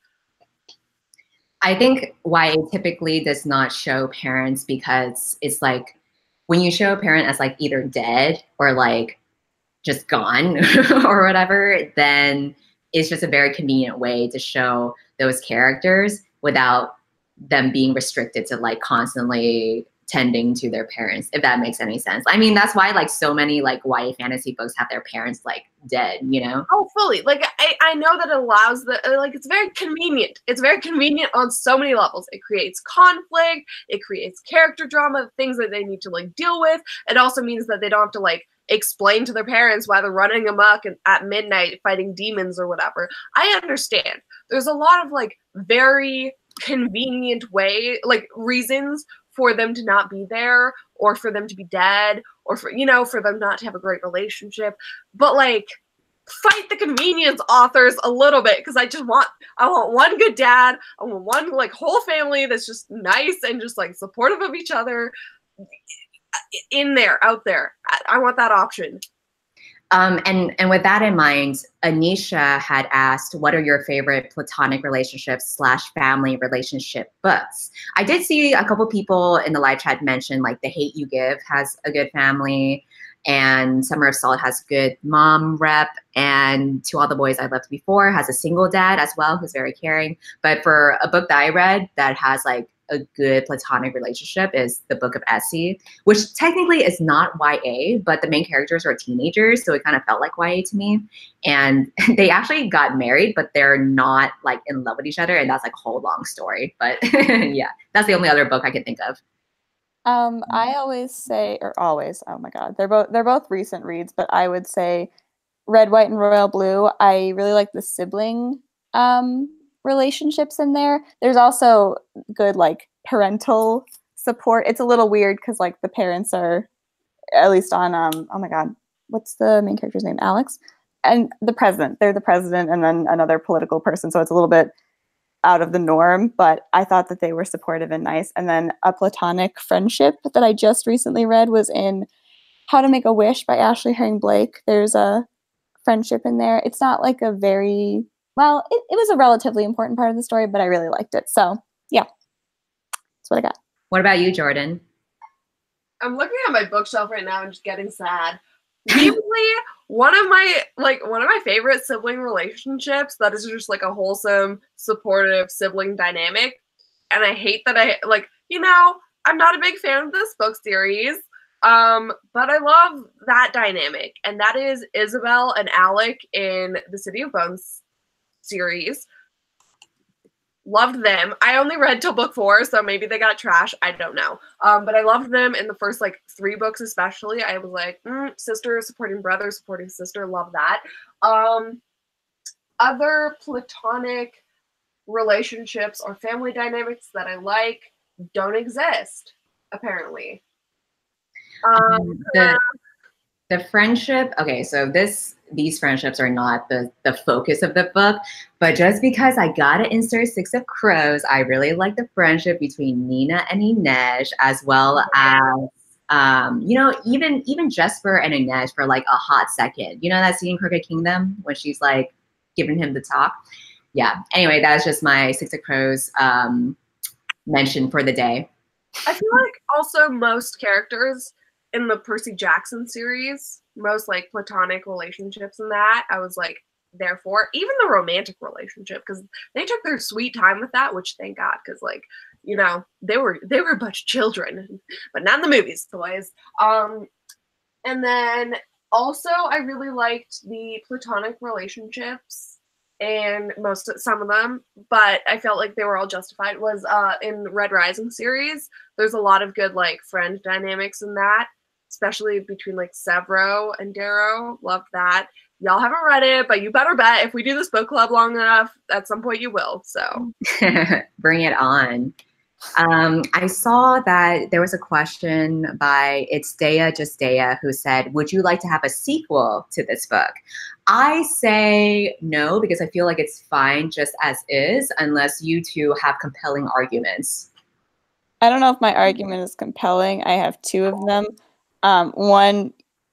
I think Y A typically does not show parents because it's like when you show a parent as like either dead or like just gone or whatever, then it's just a very convenient way to show those characters without them being restricted to like constantly tending to their parents, if that makes any sense. I mean, that's why like so many like Y A fantasy books have their parents like dead, you know? Oh, fully. Like I, I know that it allows the, like it's very convenient. It's very convenient on so many levels. It creates conflict, it creates character drama, things that they need to like deal with. It also means that they don't have to like explain to their parents why they're running amok and at midnight fighting demons or whatever. I understand. There's a lot of like very convenient way, like reasons for them to not be there or for them to be dead or for, you know, for them not to have a great relationship. But like fight the convenience authors a little bit, because I just want, I want one good dad. I want one like whole family that's just nice and just like supportive of each other. In there, out there. I want that option. Um, and, and with that in mind, Anisha had asked, what are your favorite platonic relationships slash family relationship books? I did see a couple people in the live chat mention like The Hate U Give has a good family, and Summer of Salt has good mom rep, and To All the Boys I Loved Before has a single dad as well who's very caring. But for a book that I read that has like a good platonic relationship is the Book of Essie, which technically is not Y A, but the main characters are teenagers, so it kind of felt like Y A to me. And they actually got married, but they're not like in love with each other, and that's like a whole long story. But yeah, that's the only other book I can think of. Um, I always say, or always, oh my God, they're both they're both recent reads, but I would say Red, White, and Royal Blue. I really like the sibling um, relationships in there. There's also good like parental support. It's a little weird because like the parents are, at least on um, oh my God, what's the main character's name? Alex, and the president. They're the president and then another political person, so it's a little bit out of the norm, but I thought that they were supportive and nice. And then a platonic friendship that I just recently read was in How to Make a Wish by Ashley Herring Blake. There's a friendship in there. It's not like a very, well, it, it was a relatively important part of the story, but I really liked it. So yeah, that's what I got. What about you, Jordan? I'm looking at my bookshelf right now and just getting sad. Weirdly, one of my like one of my favorite sibling relationships that is just like a wholesome, supportive sibling dynamic. And I hate that I like, you know, I'm not a big fan of this book series. Um, but I love that dynamic. And that is Isabel and Alec in the City of Bones series. Loved them. I only read till book four, so maybe they got trash. I don't know. Um, but I loved them in the first like three books, especially. I was like, mm, sister supporting brother, supporting sister. Love that. Um, other platonic relationships or family dynamics that I like don't exist, apparently. Um, the, the friendship. Okay, so this. These friendships are not the, the focus of the book, but just because I gotta insert Six of Crows, I really like the friendship between Nina and Inej, as well as, um, you know, even even Jesper and Inej for like a hot second. You know that scene in Crooked Kingdom when she's like giving him the talk? Yeah, anyway, that's just my Six of Crows um, mention for the day. I feel like also most characters in the Percy Jackson series, most like platonic relationships in that, I was like there for. Even the romantic relationship, because they took their sweet time with that, which thank God, because like, you know, they were they were a bunch of children, but not in the movies, toys. Um, and then also I really liked the platonic relationships, and most some of them, but I felt like they were all justified. Was uh in Red Rising series, there's a lot of good like friend dynamics in that, especially between like Severo and Darrow. Love that. Y'all haven't read it, but you better bet if we do this book club long enough, at some point you will. So bring it on. Um, I saw that there was a question by It's Dea Just Dea who said, would you like to have a sequel to this book? I say no, because I feel like it's fine just as is, unless you two have compelling arguments. I don't know if my argument is compelling. I have two of them. Um, one,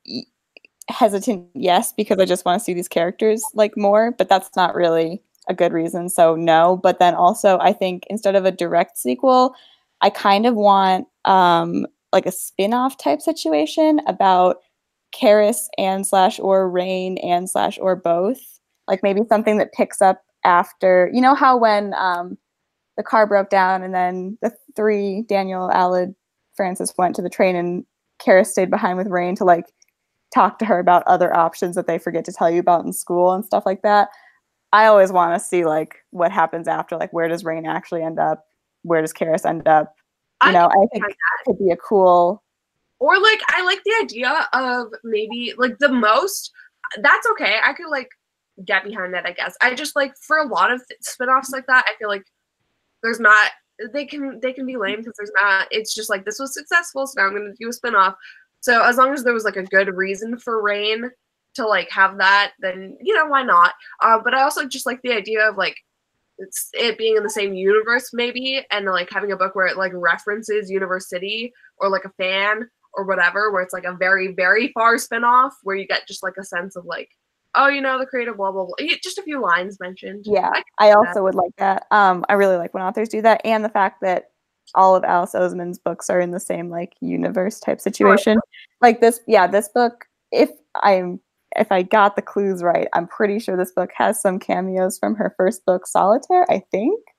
hesitant, yes, because I just want to see these characters like more, but that's not really a good reason, so no. But then also, I think instead of a direct sequel, I kind of want um, like a spin-off type situation about Karis and slash or Rain and slash or both. Like maybe something that picks up after, you know how when um, the car broke down and then the three, Daniel, Aled, Francis, went to the train and Karis stayed behind with Rain to like talk to her about other options that they forget to tell you about in school and stuff like that. I always want to see like what happens after, like where does Rain actually end up? Where does Karis end up? You I know, I think it could be a cool. Or like I like the idea of maybe like the most, that's okay. I could like get behind that, I guess. I just like for a lot of spinoffs like that, I feel like there's not, they can they can be lame because there's not, it's just like this was successful, so now I'm gonna do a spinoff. So as long as there was like a good reason for Rain to like have that, then you know, why not? Uh, but I also just like the idea of like it's it being in the same universe maybe, and like having a book where it like references Universe City or like a fan or whatever, where it's like a very, very far spinoff where you get just like a sense of like, oh, you know, the creative blah blah blah. Just a few lines mentioned. Yeah, I, I also that. would like that. Um, I really like when authors do that, and the fact that all of Alice Oseman's books are in the same like universe type situation. Right. Like this, yeah, this book. If I'm if I got the clues right, I'm pretty sure this book has some cameos from her first book, Solitaire. I think.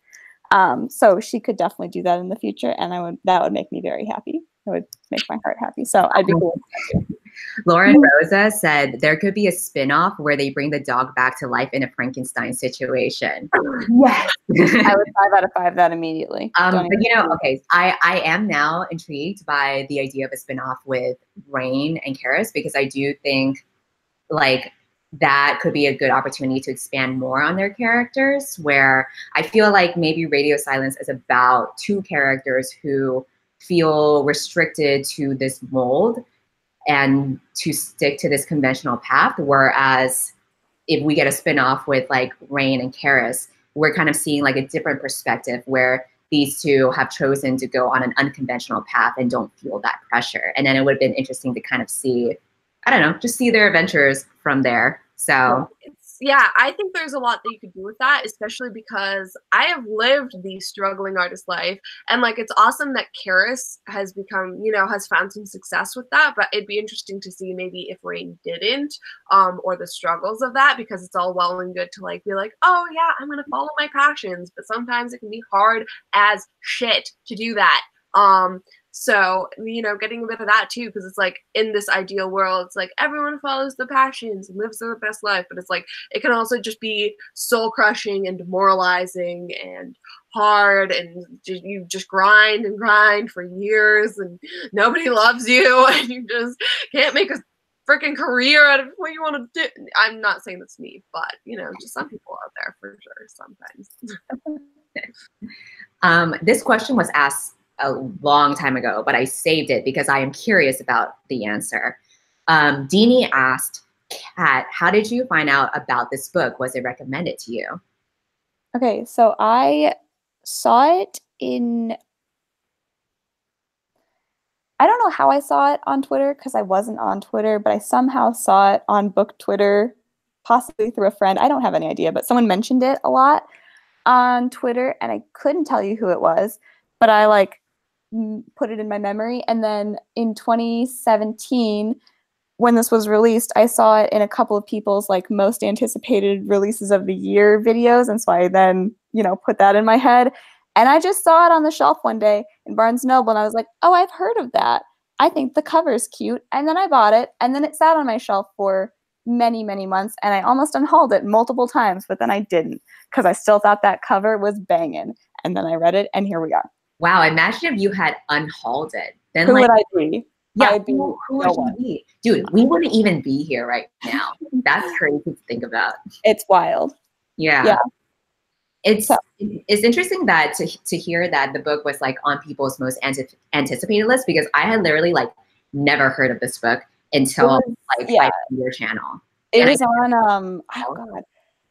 Um, so she could definitely do that in the future, and I would that would make me very happy. It would make my heart happy. So I'd be cool with that too. Lauren Rosa said there could be a spin-off where they bring the dog back to life in a Frankenstein situation. Yes. I would five out of five that immediately. Um, Don't but even you know, think okay, I, I am now intrigued by the idea of a spin-off with Rain and Karis, because I do think like that could be a good opportunity to expand more on their characters, where I feel like maybe Radio Silence is about two characters who feel restricted to this mold and to stick to this conventional path. Whereas if we get a spin-off with like Rain and Karis, we're kind of seeing like a different perspective where these two have chosen to go on an unconventional path and don't feel that pressure. And then it would have been interesting to kind of see, I don't know, just see their adventures from there. So It's, yeah, I think there's a lot that you could do with that, especially because I have lived the struggling artist life. And like, it's awesome that Karis has become, you know, has found some success with that. But it'd be interesting to see maybe if Rain didn't, um, or the struggles of that, because it's all well and good to like be like, oh yeah, I'm going to follow my passions. But sometimes it can be hard as shit to do that. Um, So, you know, getting a bit of that too, because it's like in this ideal world, it's like everyone follows the passions and lives their best life. But it's like it can also just be soul crushing and demoralizing and hard. And ju- you just grind and grind for years and nobody loves you and you just can't make a freaking career out of what you want to do. I'm not saying that's me, but, you know, just some people out there for sure sometimes. um, this question was asked a long time ago, but I saved it because I am curious about the answer. Um, Deanie asked, Kat, how did you find out about this book? Was it recommended to you? Okay, so I saw it in, I don't know how I saw it on Twitter because I wasn't on Twitter, but I somehow saw it on book Twitter, possibly through a friend. I don't have any idea, but someone mentioned it a lot on Twitter and I couldn't tell you who it was, but I like put it in my memory. And then in twenty seventeen, when this was released, I saw it in a couple of people's like most anticipated releases of the year videos. And so I then, you know, put that in my head. And I just saw it on the shelf one day in Barnes and Noble. And I was like, oh, I've heard of that. I think the cover's cute. And then I bought it. And then it sat on my shelf for many, many months. And I almost unhauled it multiple times, but then I didn't because I still thought that cover was banging. And then I read it and here we are. Wow, imagine if you had unhauled it. Then who like, would I be? Yeah, I'd be who, who no would one. you be? Dude, we wouldn't even be here right now. That's crazy to think about. It's wild. Yeah. Yeah. It's So- it's interesting that to to hear that the book was like on people's most anti- anticipated list, because I had literally like never heard of this book until was- like yeah. I found your channel. It And was on, um, oh God.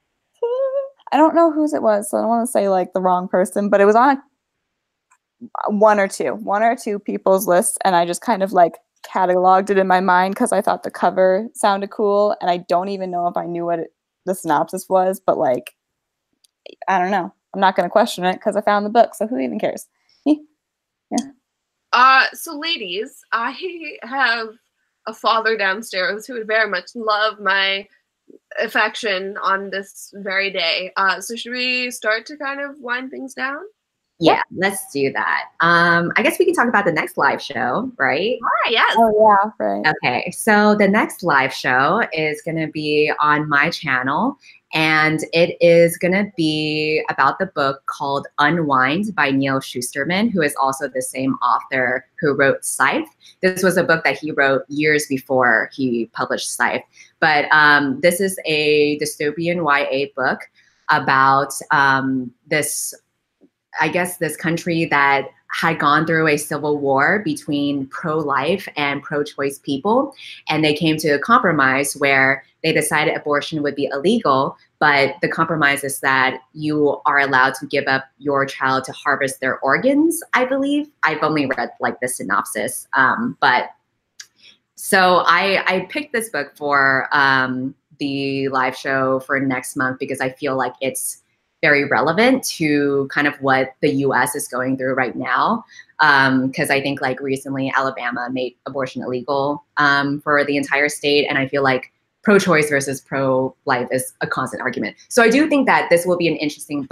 I don't know whose it was, so I don't want to say like the wrong person, but it was on a one or two, one or two people's lists, and I just kind of like cataloged it in my mind because I thought the cover sounded cool, and I don't even know if I knew what it, the synopsis was, but like, I don't know. I'm not going to question it because I found the book, so who even cares? Yeah. Uh, so ladies, I have a father downstairs who would very much love my affection on this very day. Uh, so should we start to kind of wind things down? Yeah, let's do that. Um, I guess we can talk about the next live show, right? All right, yes. Oh yeah, right. Okay, so the next live show is going to be on my channel, and it is going to be about the book called Unwind by Neil Shusterman, who is also the same author who wrote Scythe. This was a book that he wrote years before he published Scythe. But um, this is a dystopian Y A book about um, this, I guess, this country that had gone through a civil war between pro-life and pro-choice people. And they came to a compromise where they decided abortion would be illegal, but the compromise is that you are allowed to give up your child to harvest their organs, I believe. I've only read like the synopsis, um, but so I, I picked this book for um, the live show for next month because I feel like it's very relevant to kind of what the U S is going through right now. Because um, I think like recently Alabama made abortion illegal um, for the entire state. And I feel like pro-choice versus pro-life is a constant argument. So I do think that this will be an interesting book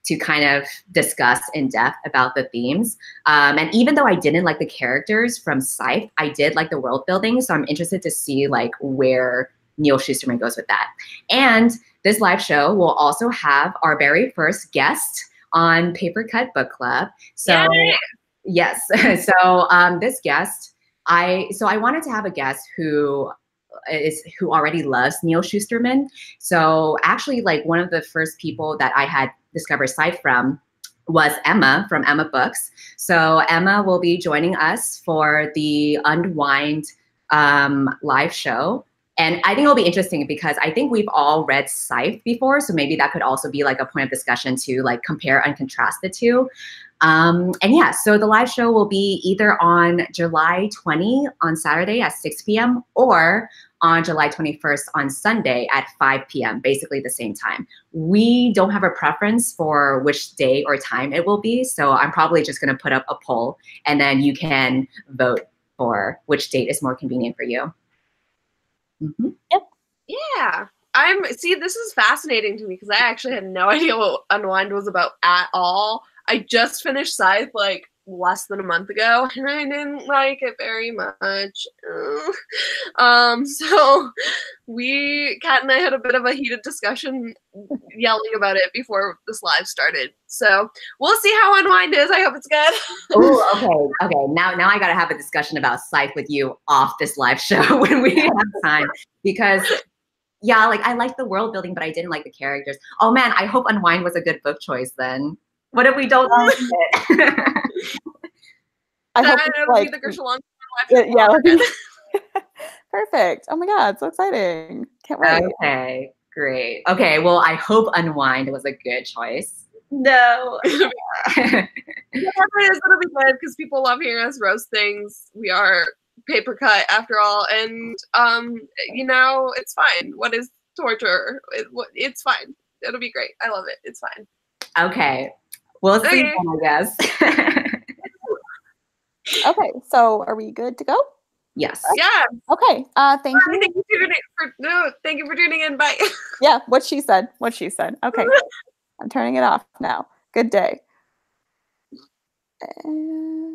to kind of discuss in depth about the themes. Um, and even though I didn't like the characters from Scythe, I did like the world building. So I'm interested to see like where Neal Shusterman goes with that. And this live show will also have our very first guest on Paper Cut Book Club. So Yay! Yes, so um, this guest, I so I wanted to have a guest who is who already loves Neal Shusterman. So actually, like one of the first people that I had discovered Scythe from was Emma from Emma Books. So Emma will be joining us for the Unwind um, live show. And I think it'll be interesting because I think we've all read Scythe before. So maybe that could also be like a point of discussion to like compare and contrast the two. Um, and yeah, so the live show will be either on July twentieth on Saturday at six p m or on July twenty-first on Sunday at five p m, basically the same time. We don't have a preference for which day or time it will be. So I'm probably just gonna put up a poll and then you can vote for which date is more convenient for you. Mm-hmm. Yep. Yeah. I'm see, this is fascinating to me because I actually had no idea what Unwind was about at all. I just finished Scythe like less than a month ago and I didn't like it very much. um, so we, Kat and I had a bit of a heated discussion yelling about it before this live started. So we'll see how Unwind is. I hope it's good. Oh, okay. Okay. Now, now I got to have a discussion about Scythe with you off this live show when we have time because yeah, like I like the world building, but I didn't like the characters. Oh man, I hope Unwind was a good book choice then. What if we don't like it? I hope That it's it'll like, be the Gershalon. yeah, yeah, like- perfect. Oh my God, so exciting. Can't wait. Okay, great. Okay, well, I hope Unwind was a good choice. No. Whatever it is, it'll be good because people love hearing us roast things. We are paper cut after all, and um, you know, it's fine. What is torture? It, it's fine. It'll be great. I love it. It's fine. Okay. We'll see Okay. then, I guess. Okay, so are we good to go? Yes. Yeah. Okay, uh, thank you. Thank you for tuning for no. Thank you for tuning in. Bye. Yeah, what she said, what she said. Okay, I'm turning it off now. Good day. Uh,